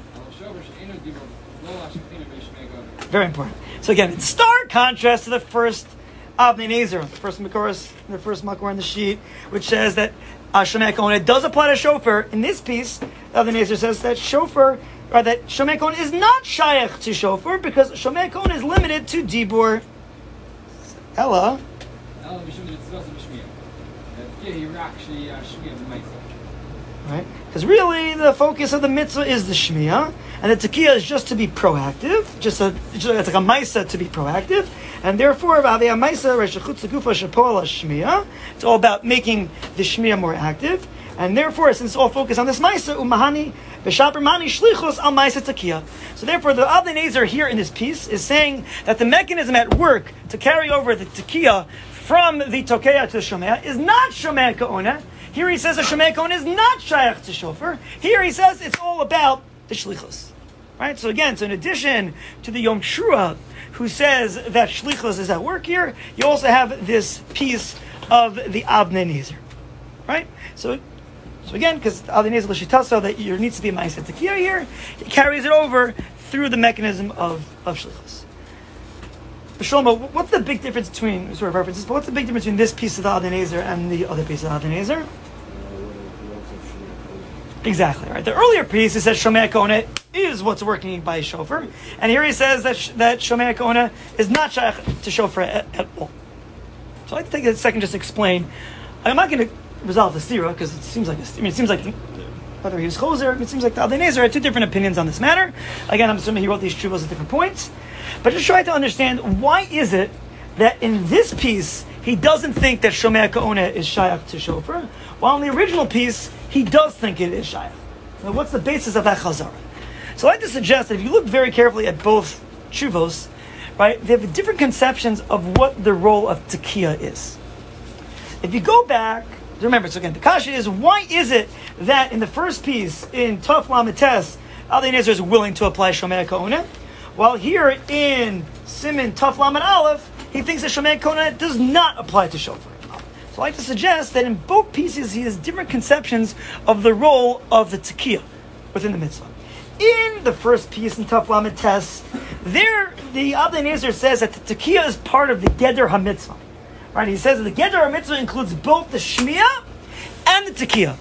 Very important. So again, in stark contrast to the first Avnei Nezer, the first Makor on the sheet, which says that Shomei Ka'oneh does apply to shofar. In this piece, Avnei Nezer says that shofar Right, that Shomei Kohen is not Shaykh to Shofar because Shomei Kohen is limited to Dibur. Ella. Right? Because really the focus of the mitzvah is the Shmiyah, and the Tekiah is just to be proactive, it's like a Maisa to be proactive, and therefore, it's all about making the Shmiyah more active, and therefore, since it's all focused on this Maisa, Umahani, B'Shapermani Shlichus al Maisa Tekiah. So therefore, the Avnei Nezer here in this piece is saying that the mechanism at work to carry over the Tekiah from the Tokeah to the Shomea is not Shomea Ka'oneh. Here he says that Shomei Kohen is not Shaykh to Shofar. Here he says it's all about the Shlichus. Right? So again, in addition to the Yom Shua, who says that Shlichus is at work here, you also have this piece of the Avnei Nezer. Right? So again, because Avnei Nezer L'Shitaso, that there needs to be a Ma'aseh Tekiah here, he carries it over through the mechanism of Shlichus. Shlomo, what's the big difference between, sort of references, but what's the big difference between this piece of the Avnei Nezer and the other piece of the Avnei Nezer? Exactly, right. The earlier piece, he says Shomei Kohen is what's working by Shofar, and here he says that Shomei Kohen is not Shaykh to Shofar at all. So I'd like to take a second just to explain. I'm not going to resolve the stira, because it seems like whether he was Choser, it seems like the Avnei Nezer had two different opinions on this matter. Again, I'm assuming he wrote these tshuvos at different points. But just try to understand, why is it that in this piece, he doesn't think that Shomei Kohen is Shaykh to Shofar, while in the original piece, he does think it is Shaykh. Now, what's the basis of that Chazara? So I'd like to suggest that if you look very carefully at both tshuvos, right, they have different conceptions of what the role of Tekiah is. If you go back, remember, so again, the kasha is, why is it that in the first piece, in Tov Lamed Tes, Avnei Nezer is willing to apply Shomei Kohen, while here in Siman Tov Lamed Aleph, he thinks that Shomei Kohen does not apply to Shofar. So I like to suggest that in both pieces, he has different conceptions of the role of the Tekiah within the mitzvah. In the first piece in Tov Lamed Tes, there the Avnei Nezer says that the Tekiah is part of the Geder HaMitzvah. Right? He says that the Geder HaMitzvah includes both the Shmiyah and the Tekiah.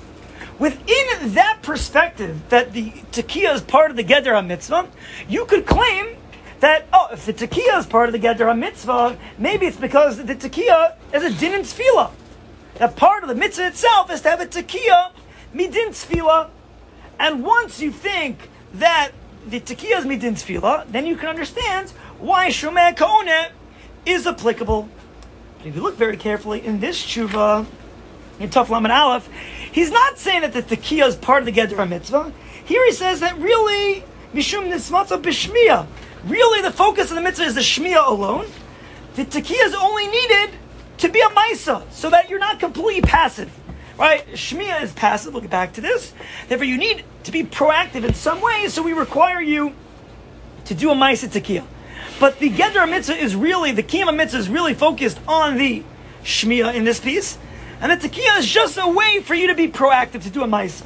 Within that perspective, that the Tekiah is part of the Geder HaMitzvah, you could claim that, if the Tekiah is part of the Geder HaMitzvah, maybe it's because the Tekiah is a din and tefillah. That part of the mitzvah itself is to have a Tekiah midin tefillah. And once you think that the Tekiah is midin tefillah, then you can understand why Shomei Kohen is applicable. But if you look very carefully in this tshuva, in Tov Lamed Aleph, he's not saying that the Tekiah is part of the Geder HaMitzvah. Here he says that really, Mishum Nismatza B'Shmiyah, really the focus of the mitzvah is the Shmiyah alone. The Tekiah is only needed to be a Maisa, so that you're not completely passive. Right? Shmiyah is passive, we'll get back to this. Therefore you need to be proactive in some way, so we require you to do a Maisa Tekiah. But the Geder Mitzvah is really, the Kiyama Mitzvah is really focused on the Shmiyah in this piece. And the Tekiah is just a way for you to be proactive, to do a Maisa.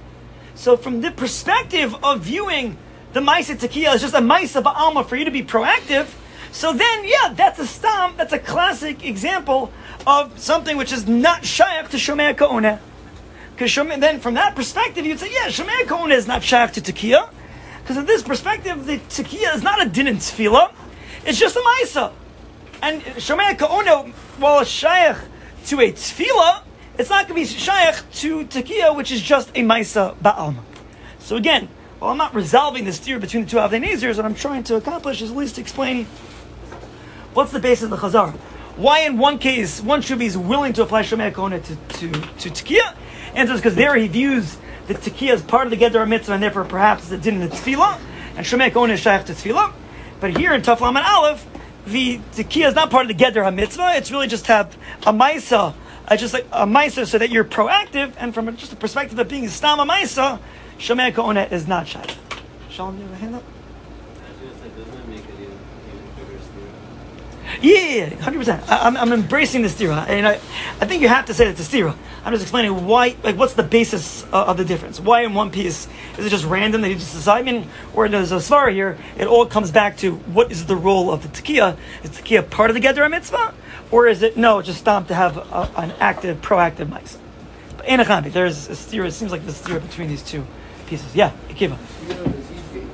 So from the perspective of viewing the Maisa Tekiah as just a Maisa Ba'alma for you to be proactive, so then, that's a stam, that's a classic example of something which is not Shaykh to Shomei Kohen. Because then from that perspective, you'd say, Shomei Kohen is not Shaykh to Tekiah. Because in this perspective, the Tekiah is not a din and tefillah, it's just a Maisa. And Shomei Kohen, while it's Shaykh to a tefillah, it's not going to be Shaykh to Tekiah, which is just a Maisa Ba'alma. So again, while I'm not resolving this theory between the two Avnei Nezers, what I'm trying to accomplish is at least to explain what's the basis of the Chazar. Why in one case, one Shubi is willing to apply Shomei Kohen to Tekiah, and it's because there he views the Tekiah as part of the Geder HaMitzvah, and therefore perhaps it's a din in the Tefillah, and Shomei Kohen is Shaykh to Tefillah. But here in Tov Lamed Aleph, the Tekiah is not part of the Geder HaMitzvah, it's really just to have a Maisa, just like a Maisa so that you're proactive, and from just the perspective of being a Stam a Maisa, Shomei Kohen is not Shaykh. Shalom, you have a hand up? Yeah, 100%. I'm embracing the stira, and I think you have to say that it's a stira. I'm just explaining why, what's the basis of the difference? Why in one piece is it just random that you just decide? Or there's a svara here, it all comes back to what is the role of the Tekiah? Is Tekiah part of the Geder HaMitzvah? Or is it, no, just stop to have an active, proactive Maisa? But Enochambi, there's a stira, it seems like there's a stira between these two pieces. Yeah, Akiva. Does he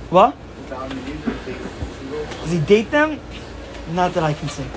What? Down in the Does he date them? Not that I can see.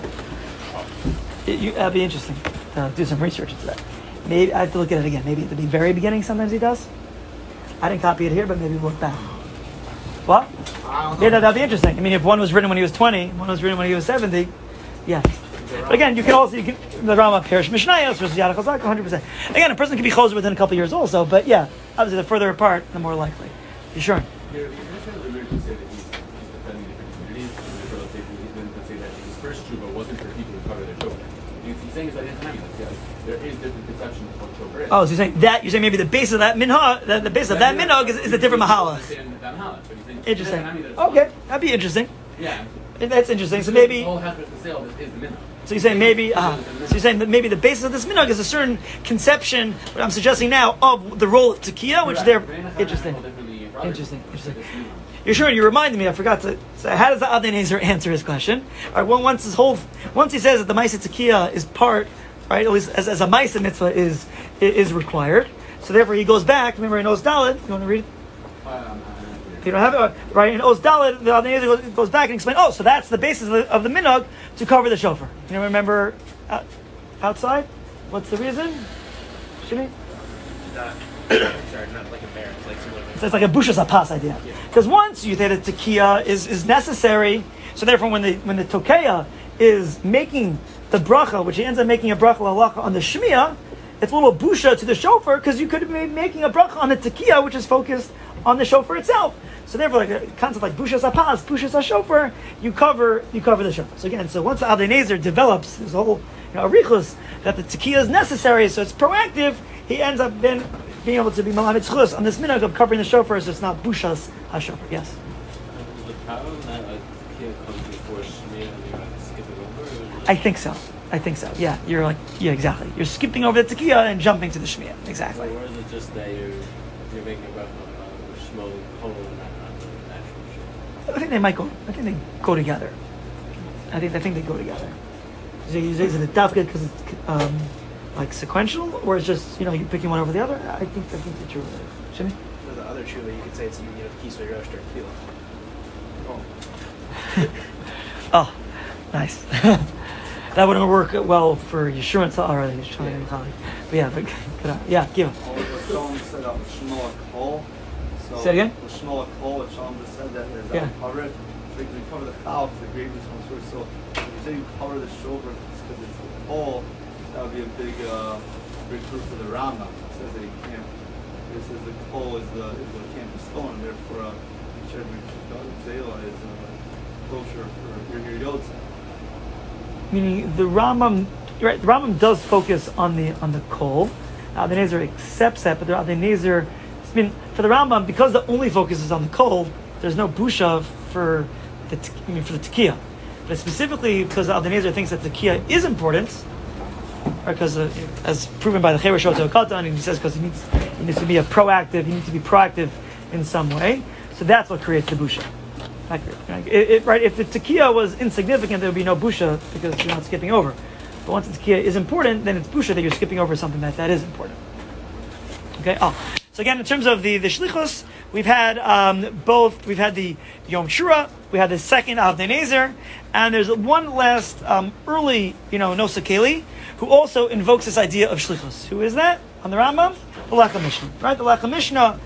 That'd be interesting. Do some research into that. Maybe I have to look at it again. Maybe at the very beginning, sometimes he does. I didn't copy it here, but maybe we'll look back. What? Yeah, that'd be interesting. I mean, if one was written when he was 20, one was written when he was 70, yeah. But again, the Rambam Parish Mishnayos versus Yad HaChazak, 100%. Again, a person can be choser within a couple of years also, but yeah, obviously the further apart, the more likely. You sure? You're necessarily weird to say that he's defending different communities. Let's say that his first tshuva wasn't for people who cover their children. He's saying is that in time, there is different conceptions of what children is. Oh, so you're saying maybe the base of that minhag, the base of that minhag is a different mahalach. Interesting. Okay, that'd be interesting. Yeah. That's interesting. So maybe. The whole husband for sale is the minhag. So you're saying maybe. So you're saying that maybe the basis of this minhag is a certain conception. What I'm suggesting now of the role of tekiah, which they're interesting. Interesting. You're sure? You reminded me. I forgot to. So how does the Adnei Nezer answer his question? All right. Well, once he says that the Ma'aseh tekiah is part, right? At least as a Ma'aseh mitzvah is required. So therefore, he goes back. Remember in Oz Daled, you want to read it? If you don't have it, right? In Oz Daled, the Adnei Nezer goes back and explains. Oh, so that's the basis of the minhag to cover the shofar. You remember outside? What's the reason? Shimmy? Sorry, not like a bear. It's like similar. It's like a bushas apas idea. Because once you say that tekiah is necessary, so therefore when the tokeya is making the bracha, which he ends up making a bracha halacha on the shmiya, it's a little busha to the shofar because you could have been making a bracha on the tekiah, which is focused on the shofar itself. So therefore, like a concept like bushas apas, bushas shofar, you cover the shofar. So again, once the Adnei Nezer develops his whole arichus that the tekiah is necessary, so it's proactive, he ends up then being able to be malamed zchus on this minhag of covering the shofar, so it's not bushas hashofar. Yes. The problem that tekiah comes before shmiya and you have to skip it over. I think so. Yeah, yeah, exactly. You're skipping over the tekiah and jumping to the shmiya. Exactly. Or is it just that you're making a bracha on the shmo kol and not on the actual shofar? I think they go together. I think they go together. Is it dafka because it's like sequential, or it's just you're picking one over the other? I think they're true. Jimmy? For the other tshuva, you could say it's kisvei rosh or tefillah. Oh, nice. That wouldn't work well for Yeshua already. But yeah, but yeah, give him. Shalom said that Shmuel Kol. Say it again? The Shmuel Kol, what Shalom just said that is cover it. So you cover the cow because the grave is one source. So if you say you cover the shofar because it's the Kol, that would be a big proof for the Rambam. It says that he can't. It says the Kol is the can't be stolen, and therefore Zayla is kosher for your Yotze. Meaning the Rambam, right? The Rambam does focus on the Kol. The Nezer accepts that, but the Nezer, for the Rambam, because the only focus is on the Kol, there's no busha for the tekiah. But specifically because the Nezer thinks that tekiah is important, because as proven by the Cheresh Shoto Katan, and he says because he needs to be proactive in some way. So that's what creates the busha. Right? If the tekiah was insignificant, there would be no busha because you're not skipping over. But once the tekiah is important, then it's busha that you're skipping over something that is important. Okay. So again, in terms of the shlichus, we've had both. We've had the Yom Shura, we had the second Adnei Nezer, and there's one last early, Nosa Keli, who also invokes this idea of shlichus. Who is that? On the Rambam, the Lechem Mishnah. Right, the Lechem Mishnah.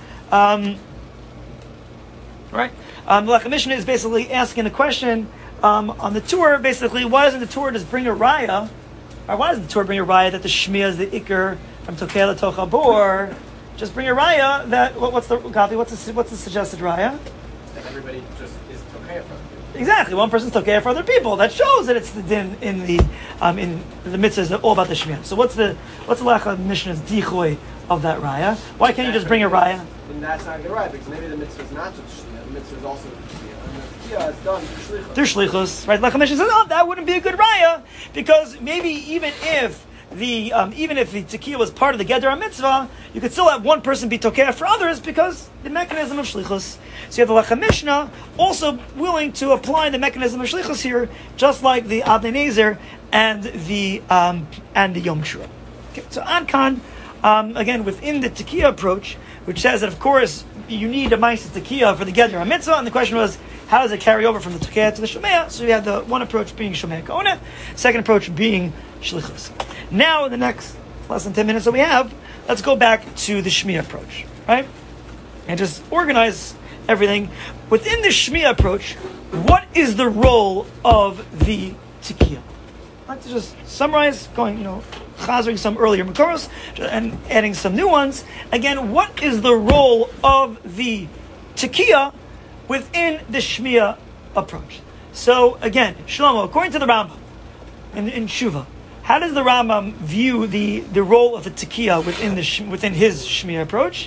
Right. The Lechem Mishnah is basically asking the question on the tour. Basically, why doesn't the tour just bring a raya? Or why doesn't the tour bring a raya that the shmiya is the ikar from Tokei L'Tocha Bor? Just bring a raya that what's the suggested raya? That everybody just is Tokei for. Exactly, one person's Tokei for other people. That shows that it's the din in the mitzvah is all about the shmiya. So what's the Lechem Mishnah's dichoy of that raya? Why can't you just bring a raya? Then that's not a good raya because maybe the mitzvah is not just shmiya. The mitzvah is also shmiya. And the tekiah is done through shlichus, right? Lechem Mishnah says, that wouldn't be a good raya because maybe even if the tekiah was part of the Geder mitzvah, you could still have one person be tokeh for others because the mechanism of shlichus. So you have the Lechem Mishnah also willing to apply the mechanism of shlichus here, just like the Adnei Nezer and the Yom Shura. Okay, so Adkan again, within the Tekiah approach, which says that, of course, you need a Maisa Tekiah for the Gedra HaMitzvah, and the question was, how does it carry over from the Tekiah to the Shomea? So we had the one approach being Shomea Kona, second approach being Shlichus. Now, in the next less than 10 minutes that we have, let's go back to the Shmiya approach, right? And just organize everything. Within the Shmiya approach, what is the role of the Tekiah? Let's just summarize, chazering some earlier Makoros and adding some new ones. Again, what is the role of the Tekiah within the Shmiya approach? So, again, Shlomo, according to the Rambam in Shuvah, how does the Rambam view the role of the Tekiah within his Shmiya approach?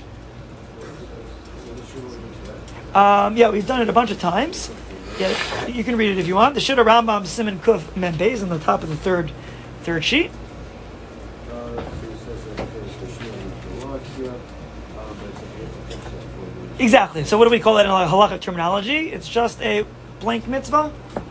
We've done it a bunch of times. Yeah, you can read it if you want. The Shita Rambam Siman Kuf Mem Beis on the top of the third sheet. Exactly. So what do we call that in halakhic terminology? It's just a blank mitzvah,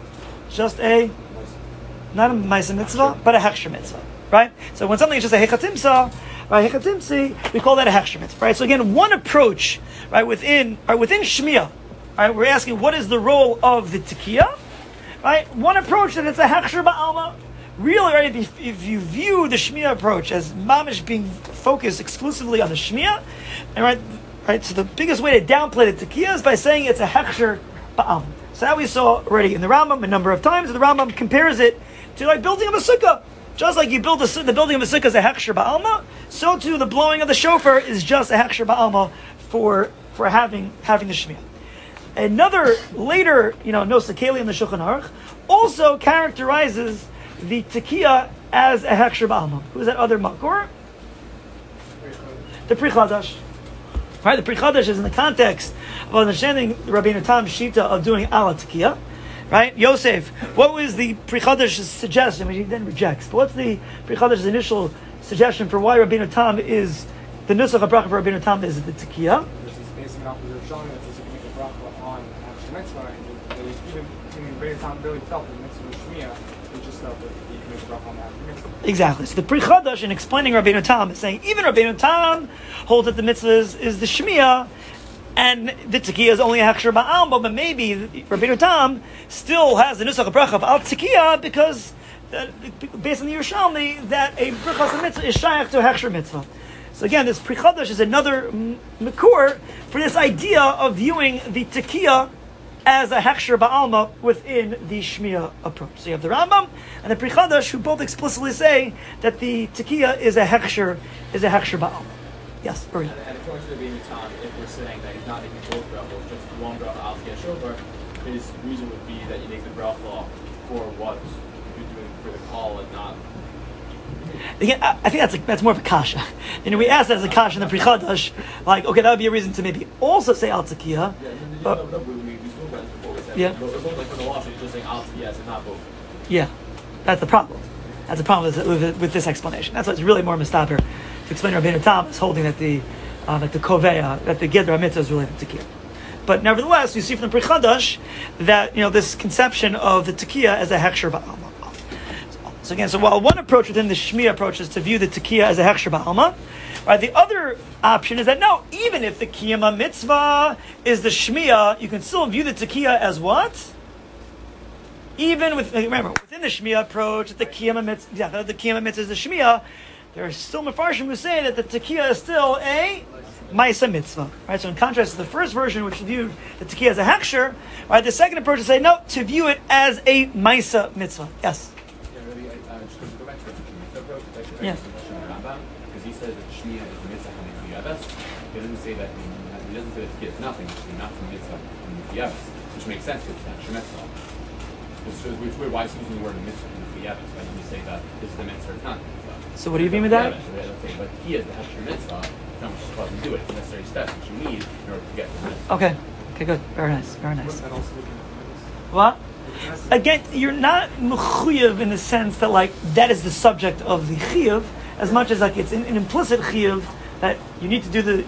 not a Maisa mitzvah, but a hechsher mitzvah, right? So when something is just a hechatimsa, right, hechatimsi, we call that a hechsher mitzvah, right? So again, one approach, right, within Shmiya, right, we're asking what is the role of the Tekiah, right? One approach that it's a hechsher ba'alma. Really, right, if you view the Shmiya approach as mamish being focused exclusively on the Shmiya, and right, so the biggest way to downplay the Tekiah is by saying it's a hechsher ba'alma. So that we saw already in the Rambam a number of times. The Rambam compares it to like building of a sukkah. Just like you build the building of a sukkah is a hechsher ba'alma, so too the blowing of the shofar is just a hechsher ba'alma for having the Shmiya. Another later, Nosa Keli in the Shulchan Aruch also characterizes the Tekiah as a hechsher ba'alma. Who is that other makor? The Pri Chadash. Right, the Pri Chadash is in the context of understanding Rabbeinu Tam's shita of doing ala Tekiah. Right, Yosef. What was the Pri Chadash's suggestion? He then rejects. But what's the Pri Chadash's initial suggestion for why Rabbeinu Tam is the nusach habracha for Rabbeinu Tam is the Tekiah? This is based on the showing that there's a big bracha on Hashem's mitzvah, and even Rabbeinu Tam really felt the mitzvah of Shmiya. He just felt that he could make a bracha on Hashem's mitzvah. Exactly. So the Pri Chadash, in explaining Rabbeinu Tam, is saying even Rabbeinu Tam holds that the mitzvah is the Shmiya, and the Tekiah is only a hechsher ba'alma, but maybe Rabbeinu Tam still has the nusach bracha of al Tekiah because, based on the Yerushalmi, that a brachas mitzvah is shaykh to a hechsher mitzvah. So again, this Pri Chadash is another makor for this idea of viewing the Tekiah as a hechsher ba'alma within the Shmiya approach. So you have the Rambam and the Pri Chadash who both explicitly say that the Tekiah is a hechsher ba'alma. Yes, Uri. And according to the Rabbeinu Tam, if we're saying that he's not making both brachos, just one bracha al Tekiah shofar, his reason would be that you make the bracha for what you're doing for the call and not. Again, I think that's more of a kasha. We asked that as a kasha in the Pri Chadash, like, okay, that would be a reason to maybe also say al Tekiah. We spoke about this before. We said, Yeah. But it's like for the law, so you're just saying al Tekiah and not both. Yeah, that's the problem. That's the problem with this explanation. That's why it's really more mistaber to explain Rabbeinu Tam is holding that the koveya, that the Gedra HaMitzvah is related to Tekiah. But nevertheless, you see from the Pri Chadash that this conception of the Tekiah as a hechsher ba'alma. So again, while one approach within the Shmiya approach is to view the Tekiah as a hechsher ba'alma, right? The other option is that no, even if the Kiyama mitzvah is the Shmiya, you can still view the Tekiah as what? Even within the Shmiya approach, the Kiyama mitzvah is the Shmiya. There are still Mefarshim who say that the Tekiah is still a Maisa mitzvah, right? So in contrast to the first version, which viewed the Tekiah as a hechsher, right? The second approach is say no, to view it as a Maisa mitzvah. Yes. Yeah, really, just to go back to the Shmiya approach, Yeah. Rambam, because he says that Shmiya is the mitzvah and the Yavas. He doesn't say that Tekiah is nothing, it's not the mitzvah and the Yavas, which makes sense because it's not Shemitzvah. It's weird why he's using the word mitzvah and the Yavas, right? When you say that this is the mitzvah, it's not the mitzvah. So what do you mean with that? But he is the hechsher mitzvah. It's not much supposed to do it. It's a necessary step that you need in order to get the mitzvah. Okay, good. Very nice. What? Again, you're not mechuyev in the sense that that is the subject of the chiyuv, as much as it's an implicit chiyuv that you need to do the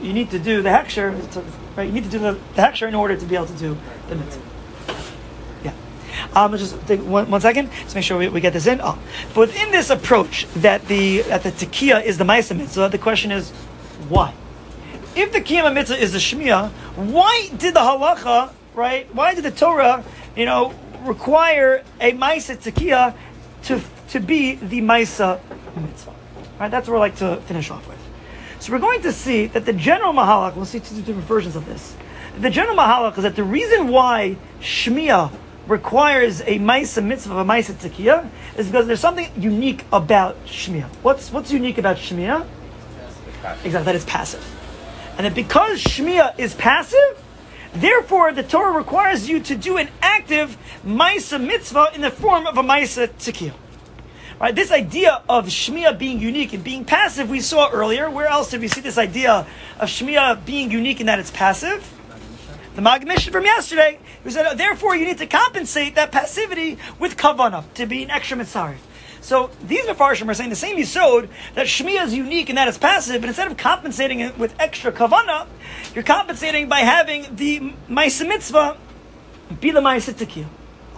hechsher, right? You need to do the hechsher in order to be able to do the mitzvah. Yeah. Just take one second. Let's make sure we get this in. But within this approach that the tekiah is the Ma'aseh Mitzvah, the question is why? If the Kiyama Mitzvah is the Shmiya, why did the halacha, right? Why did the Torah, require a Ma'aseh tekiah to be the Ma'aseh Mitzvah? Right? That's what we'd like to finish off with. So we're going to see that the general mahalach, we'll see two different versions of this. The general mahalach is that the reason why Shmiya requires a Ma'aseh Mitzvah of a Ma'aseh tekiah is because there's something unique about Shmiya. What's unique about Shmiya? Exactly, that it's passive. And that because Shmiya is passive, therefore the Torah requires you to do an active Ma'aseh Mitzvah in the form of a Ma'aseh tekiah. Right, this idea of Shmiya being unique and being passive we saw earlier. Where else did we see this idea of Shmiya being unique in that it's passive? The Maggid Mishnah from yesterday, who said, therefore you need to compensate that passivity with kavanah, to be an extra mitzvah. So these Mefarshim are saying the same yisod, that Shmiya is unique in that it's passive, but instead of compensating it with extra kavanah, you're compensating by having the Ma'aseh Mitzvah be the Ma'aseh tekiah.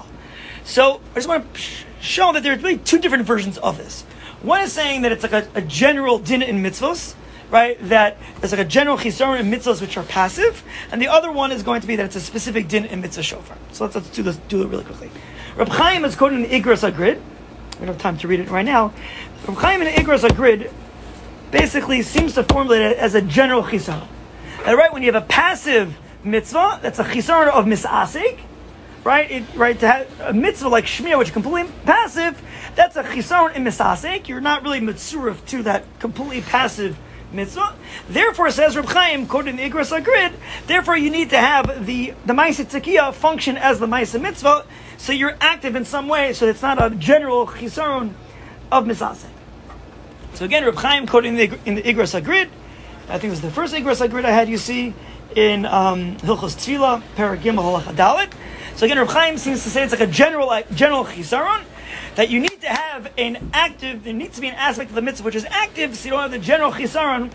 So I just want to show that there's really two different versions of this. One is saying that it's like a general din in mitzvos, right? That there's like a general chisaron in mitzvos which are passive, and the other one is going to be that it's a specific din in mitzvah shofar. So let's do it really quickly. Reb Chaim is quoting the Igros Agrid. We don't have time to read it right now. Reb Chaim in the Igros Agrid basically seems to formulate it as a general chisaron. And right, when you have a passive mitzvah, that's a chisaron of misasik. Right, to have a mitzvah like Shmiya, which is completely passive, that's a chisaron in misasek. You're not really mitzurif to that completely passive mitzvah. Therefore, says Reb Chaim, quoting the Igros Agrid, therefore you need to have the Ma'aseh tekiah function as the Ma'aseh Mitzvah, so you're active in some way, so it's not a general chisaron of misasek. So again, Reb Chaim quoting in the Igros Agrid, I think it was the first Igros Agrid I had you see in Hilchos Tefillah, Perek Gimel Halacha Dalet. So again, Reb Chaim seems to say it's like a general chisaron, that you need to have an active, there needs to be an aspect of the mitzvah which is active, so you don't have the general chisaron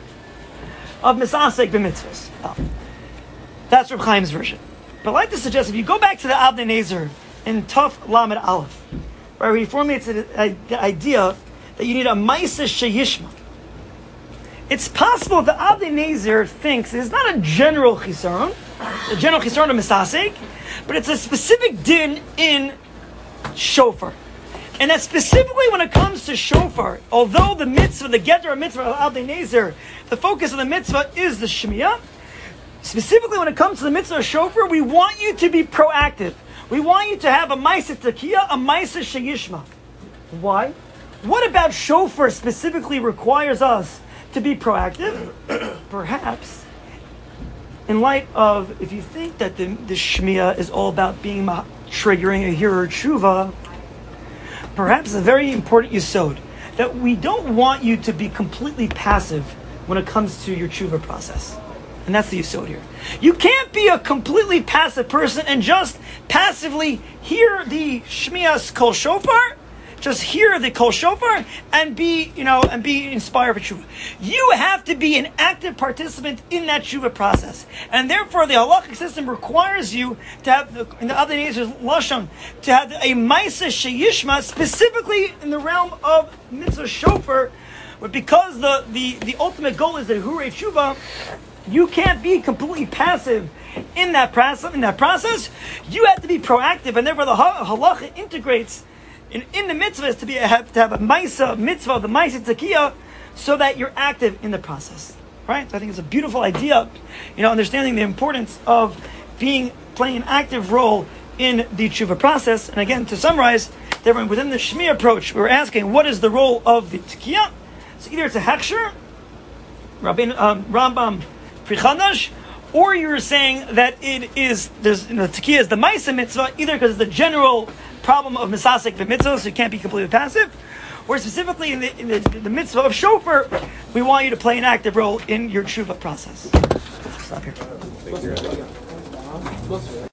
of misasek b'mitzvahs. That's Reb Chaim's version. But I'd like to suggest, if you go back to the Avnei Nezer in Tuf Lamed Aleph, where he formulates the idea that you need a Ma'aseh sheyishma. It's possible that Avnei Nezer thinks it's not a general chisaron, a general chisaron of misasek, but it's a specific din in shofar. And that specifically when it comes to shofar, although the mitzvah, the geter mitzvah of Avnei Nezer, the focus of the mitzvah is the Shmiya, specifically when it comes to the mitzvah of shofar, we want you to be proactive. We want you to have a Ma'aseh tekiah, a Ma'aseh sheyishma. Why? What about shofar specifically requires us to be proactive? Perhaps in light of, if you think that the Shmiya is all about being triggering a hero tshuva, perhaps a very important yisod, that we don't want you to be completely passive when it comes to your tshuva process. And that's the yisod here. You can't be a completely passive person and just passively hear the Shmiyas Kol Shofar, just hear the Kol Shofar and be inspired for tshuva. You have to be an active participant in that tshuva process, and therefore the halachic system requires you to have, in the Avnei Nezer's lashon, to have a Ma'aseh sheyishma, specifically in the realm of mitzvah shofar, but because the ultimate goal is the hurei tshuva, you can't be completely passive in that process. You have to be proactive, and therefore the halacha integrates in the mitzvah is to have a Ma'aseh mitzvah, the Ma'aseh tekiah, so that you're active in the process. Right? So I think it's a beautiful idea, understanding the importance of playing an active role in the tshuva process. And again, to summarize, within the Shmi approach, we're asking what is the role of the tekiah. So either it's a hechsher, Rambam Pri Chadash, or you're saying that tekiah is the Ma'aseh mitzvah, either because it's the general problem of misasek v'mitzvah, so you can't be completely passive, or specifically in the mitzvah of shofar, we want you to play an active role in your tshuva process. Stop here.